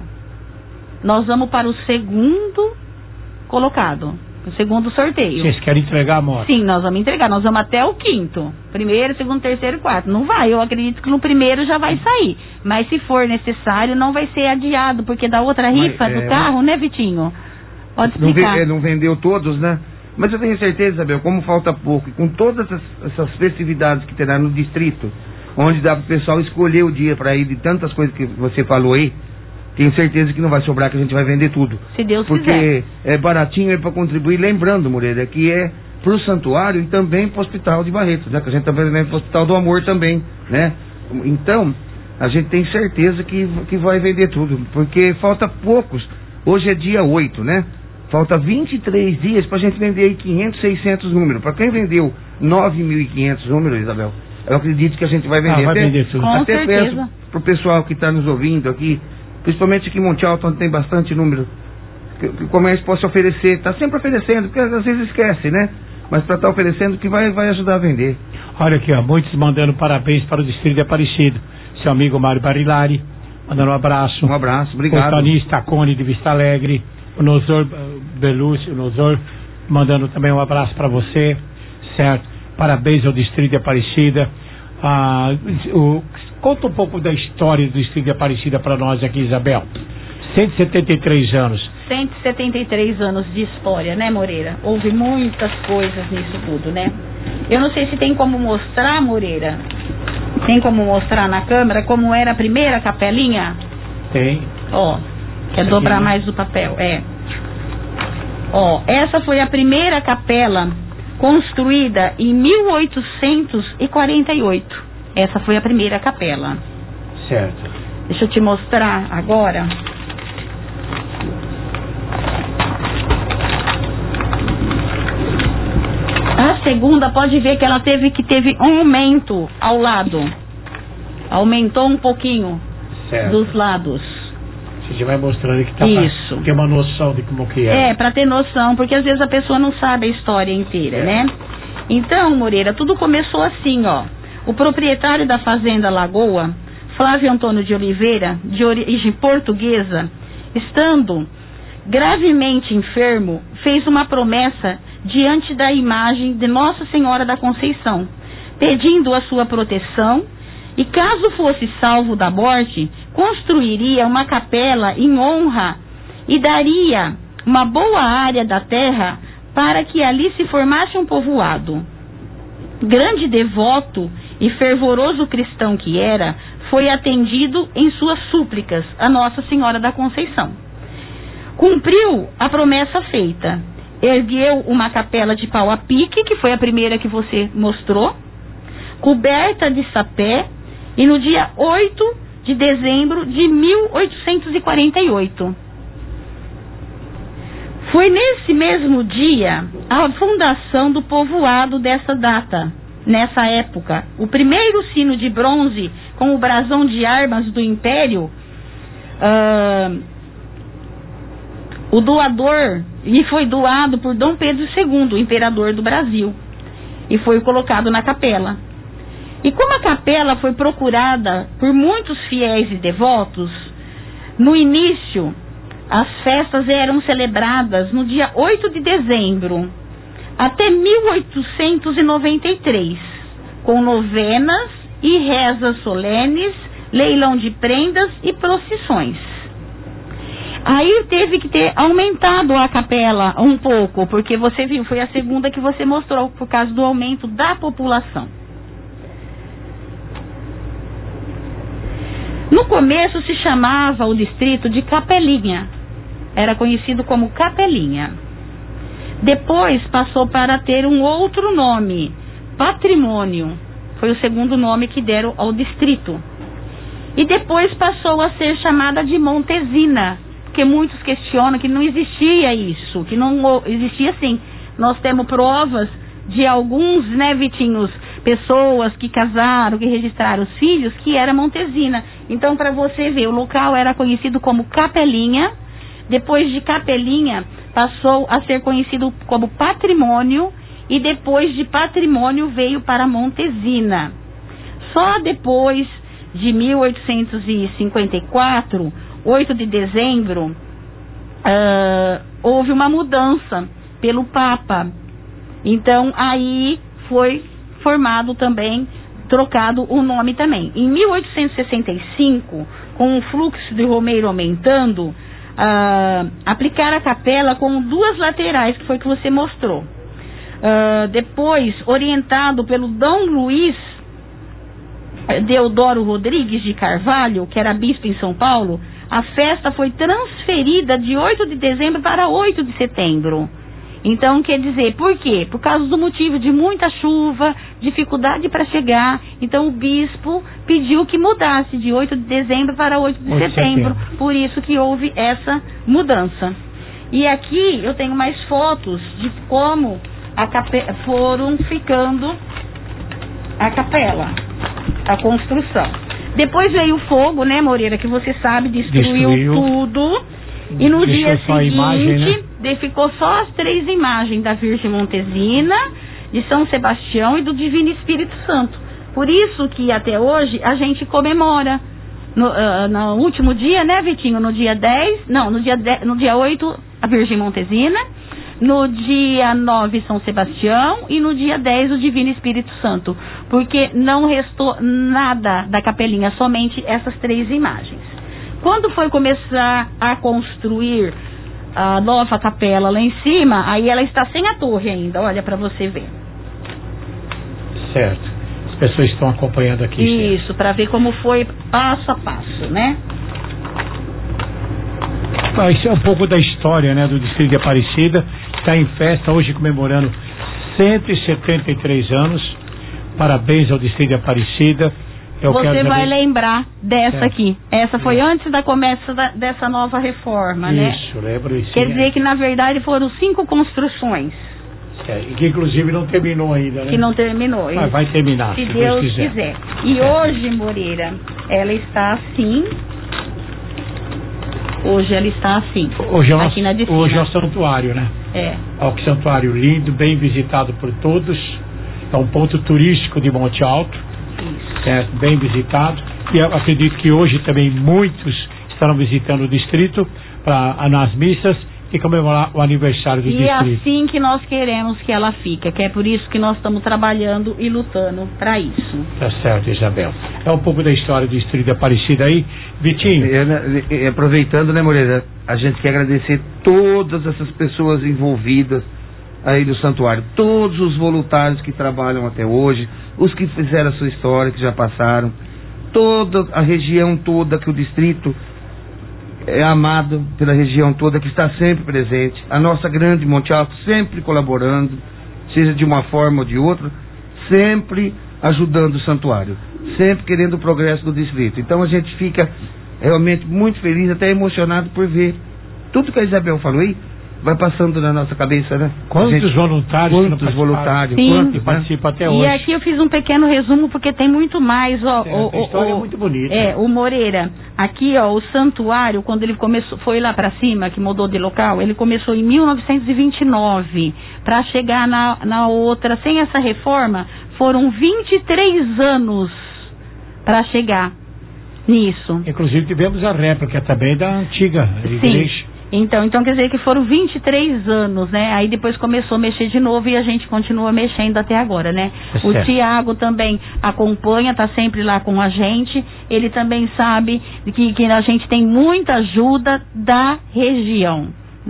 Nós vamos para o segundo colocado, o segundo sorteio. Vocês querem entregar a moto? Sim, nós vamos entregar, nós vamos até o quinto. Primeiro, segundo, terceiro e quarto. Não vai, eu acredito que no primeiro já vai sair. Mas se for necessário, não vai ser adiado, porque da outra rifa do carro, né, Vitinho? Pode explicar. Não vendeu todos, né? Mas eu tenho certeza, Isabel, como falta pouco, e com todas essas festividades que terá no distrito, onde dá para o pessoal escolher o dia para ir, de tantas coisas que você falou aí, tenho certeza que não vai sobrar, que a gente vai vender tudo. Se Deus quiser. Porque é baratinho, é para contribuir. Lembrando, Moreira, que é para o santuário e também para o Hospital de Barretos, né? Que a gente está vendendo para o Hospital do Amor também, né? Então, a gente tem certeza que vai vender tudo, porque falta poucos. Hoje é dia 8, né? Falta 23 dias para a gente vender aí 500, 600 números. Para quem vendeu 9.500 números, Isabel, eu acredito que a gente vai vender. Vai vender tudo. Com até certeza. peço para o pessoal que está nos ouvindo aqui, principalmente aqui em Monte Alto, onde tem bastante número, que o comércio possa oferecer, está sempre oferecendo, porque às vezes esquece, né? mas para estar oferecendo que vai ajudar a vender. Olha aqui, ó, muitos mandando parabéns para o Distrito de Aparecido. Seu amigo Mário Barilari, mandando um abraço. Um abraço, obrigado. O Tonista Cone de Vista Alegre, o Nosor Belúcio, o Nosor, mandando também um abraço para você, certo? Parabéns ao Distrito de Aparecida. Conta um pouco da história do Distrito de Aparecida para nós aqui, Isabel. 173 anos. 173 anos de história, né, Moreira? Houve muitas coisas nisso tudo, né? Eu não sei se tem como mostrar, Moreira. Tem como mostrar na câmera como era a primeira capelinha? Tem. Ó, quer dobrar mais o papel? É. Ó, essa foi a primeira capela construída em 1848. Essa foi a primeira capela. Certo. Deixa eu te mostrar agora. A segunda, pode ver que ela teve um aumento ao lado. Aumentou um pouquinho, certo, dos lados. A gente vai mostrando que tá isso, pra ter uma noção de como que é. É, pra ter noção, porque às vezes a pessoa não sabe a história inteira, né? Então, Moreira, tudo começou assim, ó. O proprietário da Fazenda Lagoa, Flávio Antônio de Oliveira, de origem portuguesa, estando gravemente enfermo, fez uma promessa diante da imagem de Nossa Senhora da Conceição, pedindo a sua proteção e, caso fosse salvo da morte, construiria uma capela em honra e daria uma boa área da terra para que ali se formasse um povoado. Grande devoto e fervoroso cristão que era, foi atendido em suas súplicas a Nossa Senhora da Conceição. Cumpriu a promessa feita. Ergueu uma capela de pau a pique, que foi a primeira que você mostrou, coberta de sapé, e no dia 8 de dezembro de 1848. Foi nesse mesmo dia a fundação do povoado dessa data. Nessa época, o primeiro sino de bronze com o brasão de armas do Império, o doador, e foi doado por Dom Pedro II, imperador do Brasil, e foi colocado na capela. E como a capela foi procurada por muitos fiéis e devotos, no início as festas eram celebradas no dia 8 de dezembro, até 1893, com novenas e rezas solenes, leilão de prendas e procissões. Aí teve que ter aumentado a capela um pouco, porque você viu, foi a segunda que você mostrou, por causa do aumento da população. No começo se chamava o distrito de Capelinha, era conhecido como Capelinha. Depois passou para ter um outro nome, Patrimônio, foi o segundo nome que deram ao distrito. E depois passou a ser chamada de Montesina, porque muitos questionam que não existia isso, que não existia assim. Nós temos provas de alguns, né, Vitinhos, pessoas que casaram, que registraram os filhos, que era Montesina. Então, para você ver, o local era conhecido como Capelinha. Depois de Capelinha, passou a ser conhecido como Patrimônio, e depois de Patrimônio veio para Montesina. Só depois de 1854, 8 de dezembro, houve uma mudança pelo Papa. Então, aí foi formado também, trocado o nome também. Em 1865, com o fluxo de Romeiro aumentando, aplicar a capela com duas laterais, que foi o que você mostrou. Depois, orientado pelo Dom Luiz Deodoro Rodrigues de Carvalho, que era bispo em São Paulo, a festa foi transferida de 8 de dezembro para 8 de setembro. Então, quer dizer, por quê? Por causa do motivo de muita chuva, dificuldade para chegar. Então, o bispo pediu que mudasse de 8 de dezembro para 8 de setembro. Por isso que houve essa mudança. E aqui eu tenho mais fotos de como foram ficando a capela, a construção. Depois veio o fogo, né, Moreira, que você sabe, destruiu tudo. E no dia seguinte, Daí ficou só as 3 imagens da Virgem Montesina, de São Sebastião e do Divino Espírito Santo. Por isso que até hoje a gente comemora no último dia, né, Vitinho? No dia 8 a Virgem Montesina, no dia 9 São Sebastião e no dia 10 o Divino Espírito Santo, porque não restou nada da capelinha, somente essas 3 imagens. Quando foi começar a construir a nova capela lá em cima, aí ela está sem a torre ainda, olha para você ver. Certo. As pessoas estão acompanhando aqui. Isso, para ver como foi passo a passo, né? Isso é um pouco da história, né, do Distrito de Aparecida. Está em festa hoje, comemorando 173 anos. Parabéns ao Distrito de Aparecida. Você vai lembrar dessa aqui. Essa foi antes da começo dessa nova reforma, né? Isso, lembro isso. Quer dizer que na verdade foram 5 construções. E que inclusive não terminou ainda, né? Que não terminou. Mas vai terminar, se Deus quiser. E hoje, Moreira, ela está assim. Hoje ela está assim. Hoje aqui na de cima. Hoje é o santuário, né? Olha que santuário lindo, bem visitado por todos. É um ponto turístico de Monte Alto. Isso. Bem visitado. E eu acredito que hoje também muitos estarão visitando o distrito nas missas e comemorar o aniversário do distrito. E assim que nós queremos que ela fique, que é por isso que nós estamos trabalhando e lutando para isso. Tá certo, Isabel. É um pouco da história do distrito de Aparecida aí. Vitinho. Aproveitando, né, Moreira, a gente quer agradecer todas essas pessoas envolvidas aí do santuário, todos os voluntários que trabalham até hoje, os que fizeram a sua história, que já passaram, toda a região toda, que o distrito é amado pela região toda, que está sempre presente, a nossa grande Monte Alto sempre colaborando, seja de uma forma ou de outra, sempre ajudando o santuário, sempre querendo o progresso do distrito. Então a gente fica realmente muito feliz, até emocionado por ver tudo que a Isabel falou aí, vai passando na nossa cabeça, né? Quantos voluntários Sim. participam até hoje? E aqui eu fiz um pequeno resumo porque tem muito mais, ó. A história é muito bonita. O Moreira, aqui, ó, o santuário, quando ele começou, foi lá para cima, que mudou de local, ele começou em 1929, para chegar na outra, sem essa reforma, foram 23 anos para chegar nisso. Inclusive tivemos a réplica também da antiga igreja. Então quer dizer que foram 23 anos, né? Aí depois começou a mexer de novo e a gente continua mexendo até agora, né? O Tiago também acompanha, tá sempre lá com a gente. Ele também sabe que a gente tem muita ajuda da região.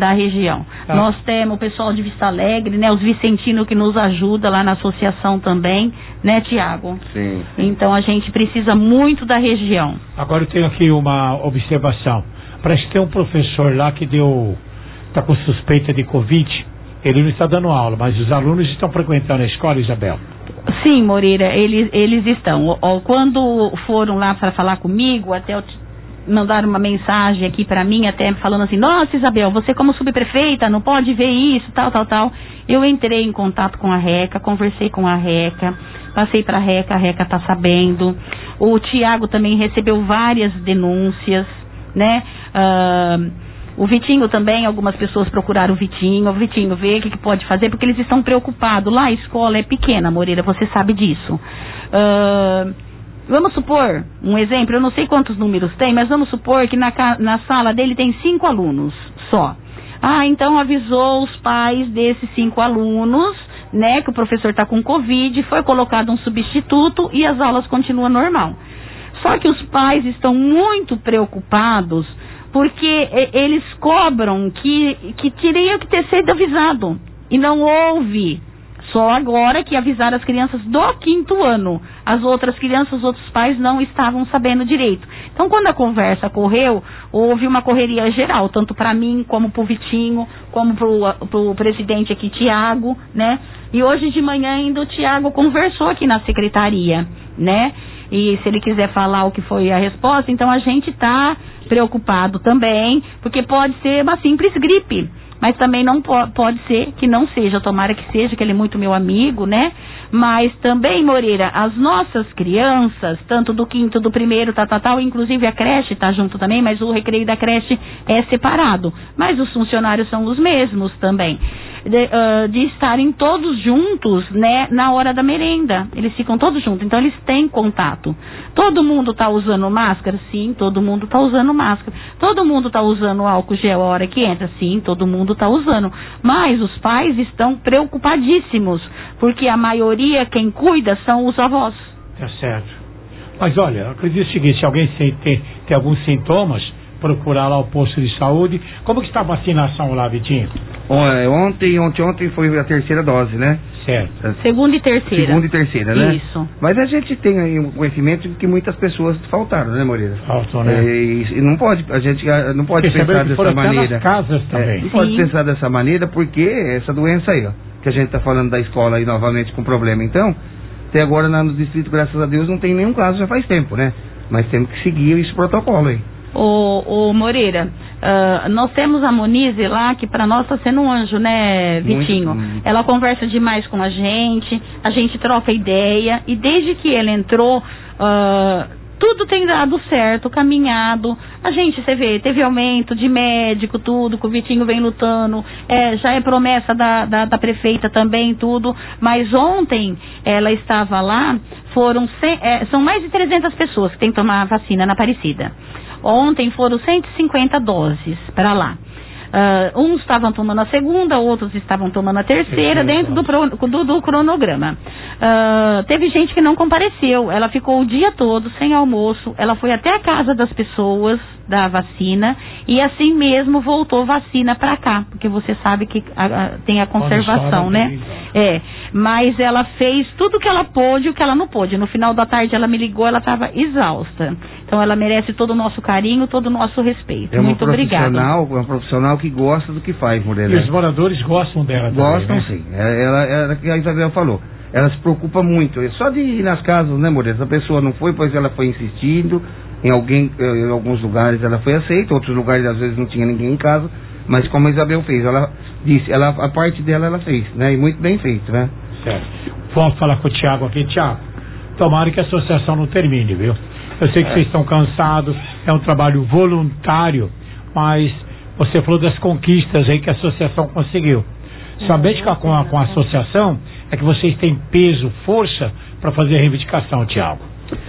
Nós temos o pessoal de Vista Alegre, né? Os vicentinos que nos ajudam lá na associação também, né, Tiago? Sim. Então a gente precisa muito da região. Agora eu tenho aqui uma observação. Parece que tem um professor lá que está com suspeita de Covid. Ele não está dando aula, mas os alunos estão frequentando a escola, Isabel. Sim, Moreira, eles estão. Quando foram lá para falar comigo, até mandaram uma mensagem aqui para mim, até falando assim: nossa, Isabel, você como subprefeita não pode ver isso, tal. Eu entrei em contato com a RECA, conversei com a RECA, passei para a RECA está sabendo. O Tiago também recebeu várias denúncias, né? O Vitinho também, algumas pessoas procuraram o Vitinho vê o que pode fazer, porque eles estão preocupados. Lá a escola é pequena, Moreira, você sabe disso. Vamos supor, um exemplo, eu não sei quantos números tem, mas vamos supor que na sala dele tem 5 alunos só. Então avisou os pais desses 5 alunos, né, que o professor está com Covid, foi colocado um substituto e as aulas continuam normal. Só que os pais estão muito preocupados porque eles cobram que teriam que ter sido avisado. E não houve. Só agora que avisaram as crianças do 5º ano. As outras crianças, os outros pais não estavam sabendo direito. Então, quando a conversa correu, houve uma correria geral, tanto para mim, como para o Vitinho, como para o presidente aqui, Tiago, né? E hoje de manhã ainda o Tiago conversou aqui na secretaria, né? E se ele quiser falar o que foi a resposta, então a gente está preocupado também, porque pode ser uma simples gripe. mas também não pode ser que não seja, tomara que seja, que ele é muito meu amigo, né? Mas também, Moreira, as nossas crianças, tanto do 5º, do 1º, inclusive a creche tá junto também, mas o recreio da creche é separado. Mas os funcionários são os mesmos também. De estarem todos juntos, né, na hora da merenda. Eles ficam todos juntos, então eles têm contato. Todo mundo está usando máscara? Sim, todo mundo está usando máscara. Todo mundo está usando álcool gel a hora que entra? Sim, todo mundo está usando. Mas os pais estão preocupadíssimos, porque a maioria, quem cuida, são os avós. Tá certo. Mas olha, eu acredito o seguinte, se alguém tem alguns sintomas, procurar lá o posto de saúde. Como que está a vacinação lá, Vitinho? Ontem foi a 3ª dose, né? Certo. 2ª e 3ª. 2ª e 3ª, né? Isso. Mas a gente tem aí um conhecimento de que muitas pessoas faltaram, né, Moreira? Faltam, né? E não pode, a gente não pode pensar dessa maneira. Nas casas também. Não pode pensar dessa maneira porque essa doença aí, ó, que a gente está falando da escola aí novamente com problema. Então, até agora no distrito, graças a Deus, não tem nenhum caso já faz tempo, né? Mas temos que seguir esse protocolo aí. Ô Moreira, nós temos a Monize lá, que para nós está sendo um anjo, né, Vitinho? Muito. Ela conversa demais com a gente troca ideia, e desde que ela entrou, tudo tem dado certo, caminhado. A gente, você vê, teve aumento de médico, tudo, que o Vitinho vem lutando, já é promessa da prefeita também, tudo. Mas ontem ela estava lá, são mais de 300 pessoas que têm que tomar a vacina na Aparecida. Ontem foram 150 doses para lá. Uns estavam tomando a 2ª, outros estavam tomando a 3ª, dentro do cronograma. Teve gente que não compareceu, ela ficou o dia todo sem almoço, ela foi até a casa das pessoas da vacina e assim mesmo voltou vacina para cá, porque você sabe que tem a conservação, né? Mas ela fez tudo o que ela pôde e o que ela não pôde. No final da tarde ela me ligou, ela estava exausta. Então ela merece todo o nosso carinho, todo o nosso respeito. Muito obrigada. É uma profissional que gosta do que faz, Moreira. E os moradores gostam dela também, gostam, né? Sim. Ela que a Isabel falou. Ela se preocupa muito. Só de ir nas casas, né, Moreira? Essa pessoa não foi, pois ela foi insistindo. Em alguns lugares ela foi aceita, outros lugares às vezes não tinha ninguém em casa. Mas como a Isabel fez, ela disse, a parte dela ela fez, né? E muito bem feito, né? Certo. Vamos falar com o Tiago aqui. Tiago, tomara que a associação não termine, viu? Eu sei que vocês estão cansados, é um trabalho voluntário, mas você falou das conquistas aí que a associação conseguiu. Somente com a associação é que vocês têm peso, força para fazer a reivindicação, Tiago.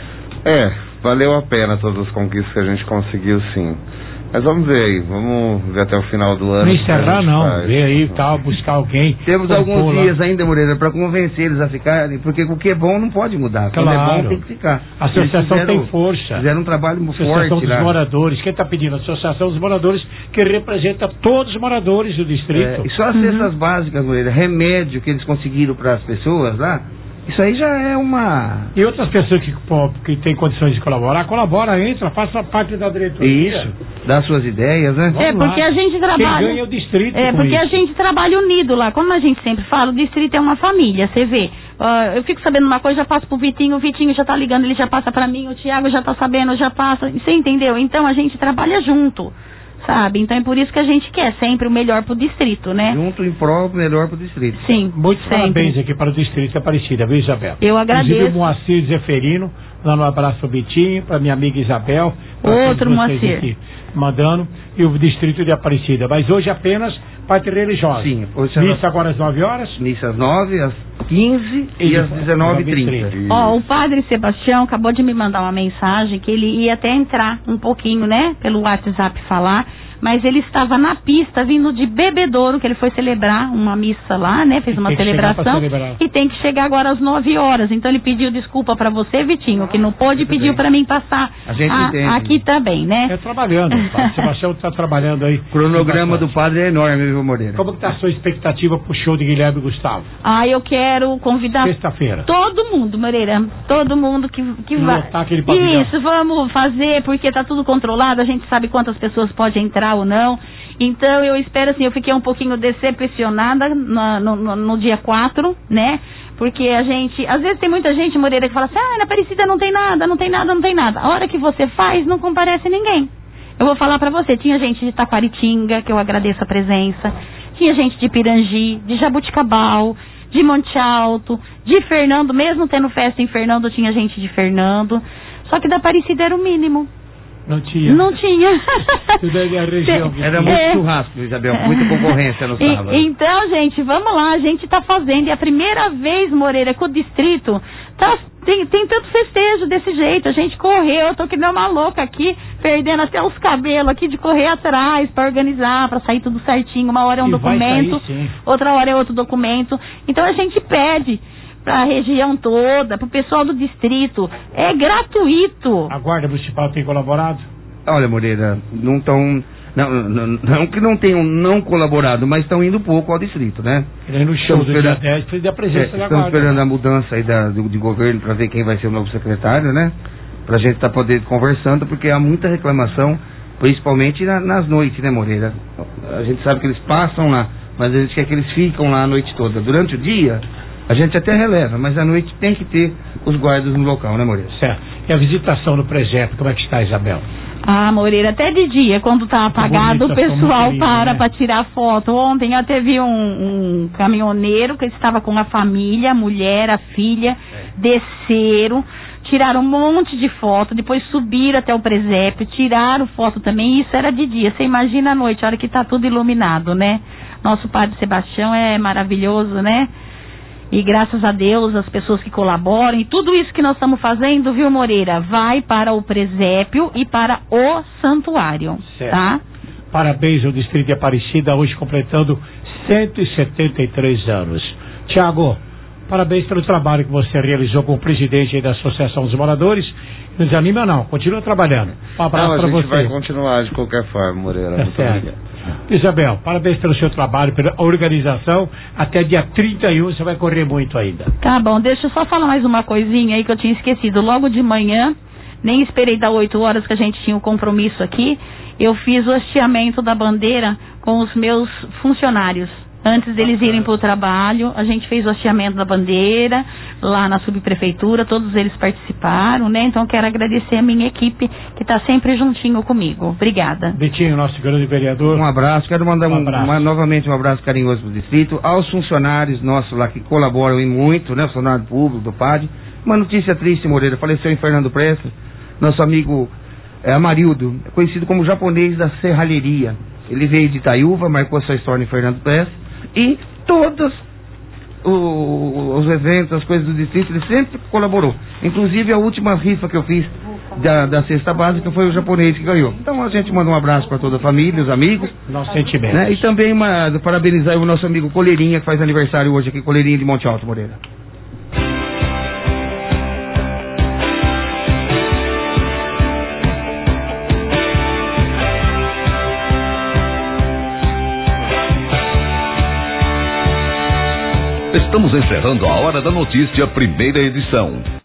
Valeu a pena todas as conquistas que a gente conseguiu, sim. Mas vamos ver aí, vamos ver até o final do ano. Não encerrar não, ver aí tal, buscar alguém. Temos alguns dias ainda, Moreira, para convencer eles a ficarem, porque o que é bom não pode mudar. Claro. Quando é bom tem que ficar. A associação tem força. Fizeram um trabalho forte lá. Associação dos moradores, quem está pedindo? A associação dos moradores, que representa todos os moradores do distrito. E só as cestas básicas, Moreira, remédio que eles conseguiram para as pessoas lá, isso aí já é uma... E outras pessoas que têm condições de colaborar, entra, faça parte da diretoria. Isso, dá suas ideias, né? Porque a gente trabalha... Quem ganha é o distrito. Porque a gente trabalha unido lá. Como a gente sempre fala, o distrito é uma família, você vê. Eu fico sabendo uma coisa, já passo pro Vitinho, o Vitinho já tá ligando, ele já passa pra mim, o Tiago já tá sabendo, já passa. Você entendeu? Então a gente trabalha junto. Sabe? Então é por isso que a gente quer sempre o melhor pro distrito, né? Junto em prol, o melhor pro distrito. Sim, muitos parabéns aqui para o distrito Aparecida, viu, Isabel? Eu agradeço. Inclusive o Moacir Zeferino, dando um abraço pro Bitinho, para minha amiga Isabel. Outro Moacir. Aqui, mandando, e o distrito de Aparecida. Mas hoje apenas parte religiosa. Sim. Missa agora às 9 horas? Missa às 9, às 15 e às 19h30. O padre Sebastião acabou de me mandar uma mensagem que ele ia até entrar um pouquinho, né, pelo WhatsApp falar, mas ele estava na pista vindo de Bebedouro, que ele foi celebrar uma missa lá, né, fez uma celebração e tem que chegar agora às 9 horas. Então ele pediu desculpa para você, Vitinho, que não pôde, pediu para mim passar aqui também, né? É trabalhando, o padre Sebastião está trabalhando aí. O cronograma do padre é enorme, viu, Moreira? Como que está a sua expectativa pro show de Guilherme e Gustavo? Eu quero convidar sexta-feira. Todo mundo, Moreira, todo mundo que vai. Isso, vamos fazer, porque tá tudo controlado, a gente sabe quantas pessoas podem entrar ou não. Então eu espero assim, eu fiquei um pouquinho decepcionada no dia 4, né? Porque a gente, às vezes tem muita gente, Moreira, que fala assim, na Aparecida não tem nada. A hora que você faz, não comparece ninguém. Eu vou falar pra você, tinha gente de Taquaritinga, que eu agradeço a presença, Tinha gente de Pirangi, de Jabuticabal, de Monte Alto, de Fernando, mesmo tendo festa em Fernando, tinha gente de Fernando. Só que da Aparecida era o mínimo. Não tinha. Não tinha. Tudo é a região. Era muito churrasco, Isabel, muita concorrência no sábado. Então, gente, vamos lá, a gente tá fazendo. E a primeira vez, Moreira, que o distrito tem tanto festejo desse jeito. A gente correu, eu tô que nem uma louca aqui, perdendo até os cabelos aqui de correr atrás pra organizar, pra sair tudo certinho. Uma hora é um documento, outra hora é outro documento. Então a gente pede para a região toda, para o pessoal do distrito, é gratuito. A Guarda Municipal tem colaborado? Olha, Moreira, não que não tenham não colaborado, mas estão indo pouco ao distrito, né? No show do dia 10 precisa da presença da Guarda. Estamos esperando a mudança aí de governo para ver quem vai ser o novo secretário, né? Para a gente estar podendo conversando, porque há muita reclamação, principalmente nas noites, né, Moreira? A gente sabe que eles passam lá, mas a gente quer que eles ficam lá a noite toda. Durante o dia, a gente até releva, mas à noite tem que ter os guardas no local, né, Moreira? Certo. E a visitação no presépio, como é que está, Isabel? Ah, Moreira, até de dia, quando tá apagado, o pessoal para tirar foto. Ontem até vi um caminhoneiro que estava com a família, a mulher, a filha, desceram, tiraram um monte de foto, depois subiram até o presépio, tiraram foto também, isso era de dia. Você imagina à noite, a hora que tá tudo iluminado, né? Nosso Padre Sebastião é maravilhoso, né? E graças a Deus, as pessoas que colaboram, e tudo isso que nós estamos fazendo, viu, Moreira, vai para o presépio e para o santuário, certo. Tá? Parabéns ao Distrito de Aparecida, hoje completando 173 anos. Tiago, parabéns pelo trabalho que você realizou com o presidente aí da Associação dos Moradores. Não desanima não, continua trabalhando. Um abraço para você. A gente vai continuar de qualquer forma, Moreira. Muito obrigado. Isabel, parabéns pelo seu trabalho, pela organização. Até dia 31 você vai correr muito ainda. Tá bom, deixa eu só falar mais uma coisinha aí que eu tinha esquecido. Logo de manhã, nem esperei dar 8 horas que a gente tinha um compromisso aqui, eu fiz o hasteamento da bandeira com os meus funcionários. Antes deles irem para o trabalho, a gente fez o hasteamento da bandeira lá na subprefeitura, todos eles participaram, né? Então quero agradecer a minha equipe que está sempre juntinho comigo. Obrigada. Betinho, nosso grande vereador. Um abraço, quero mandar novamente um abraço carinhoso para o distrito, aos funcionários nossos lá que colaboram e muito, né? Funcionário público do PAD. Uma notícia triste, Moreira, faleceu em Fernando Prestes, nosso amigo Amarildo, conhecido como japonês da serralheria. Ele veio de Itaiúva, marcou sua história em Fernando Prestes. E todos os eventos, as coisas do distrito, ele sempre colaborou. Inclusive a última rifa que eu fiz da cesta básica foi o japonês que ganhou. Então a gente manda um abraço para toda a família, os amigos. Nosso sentimento. Né? E também parabenizar o nosso amigo Coleirinha, que faz aniversário hoje aqui, Coleirinha de Monte Alto, Moreira. Estamos encerrando a Hora da Notícia, primeira edição.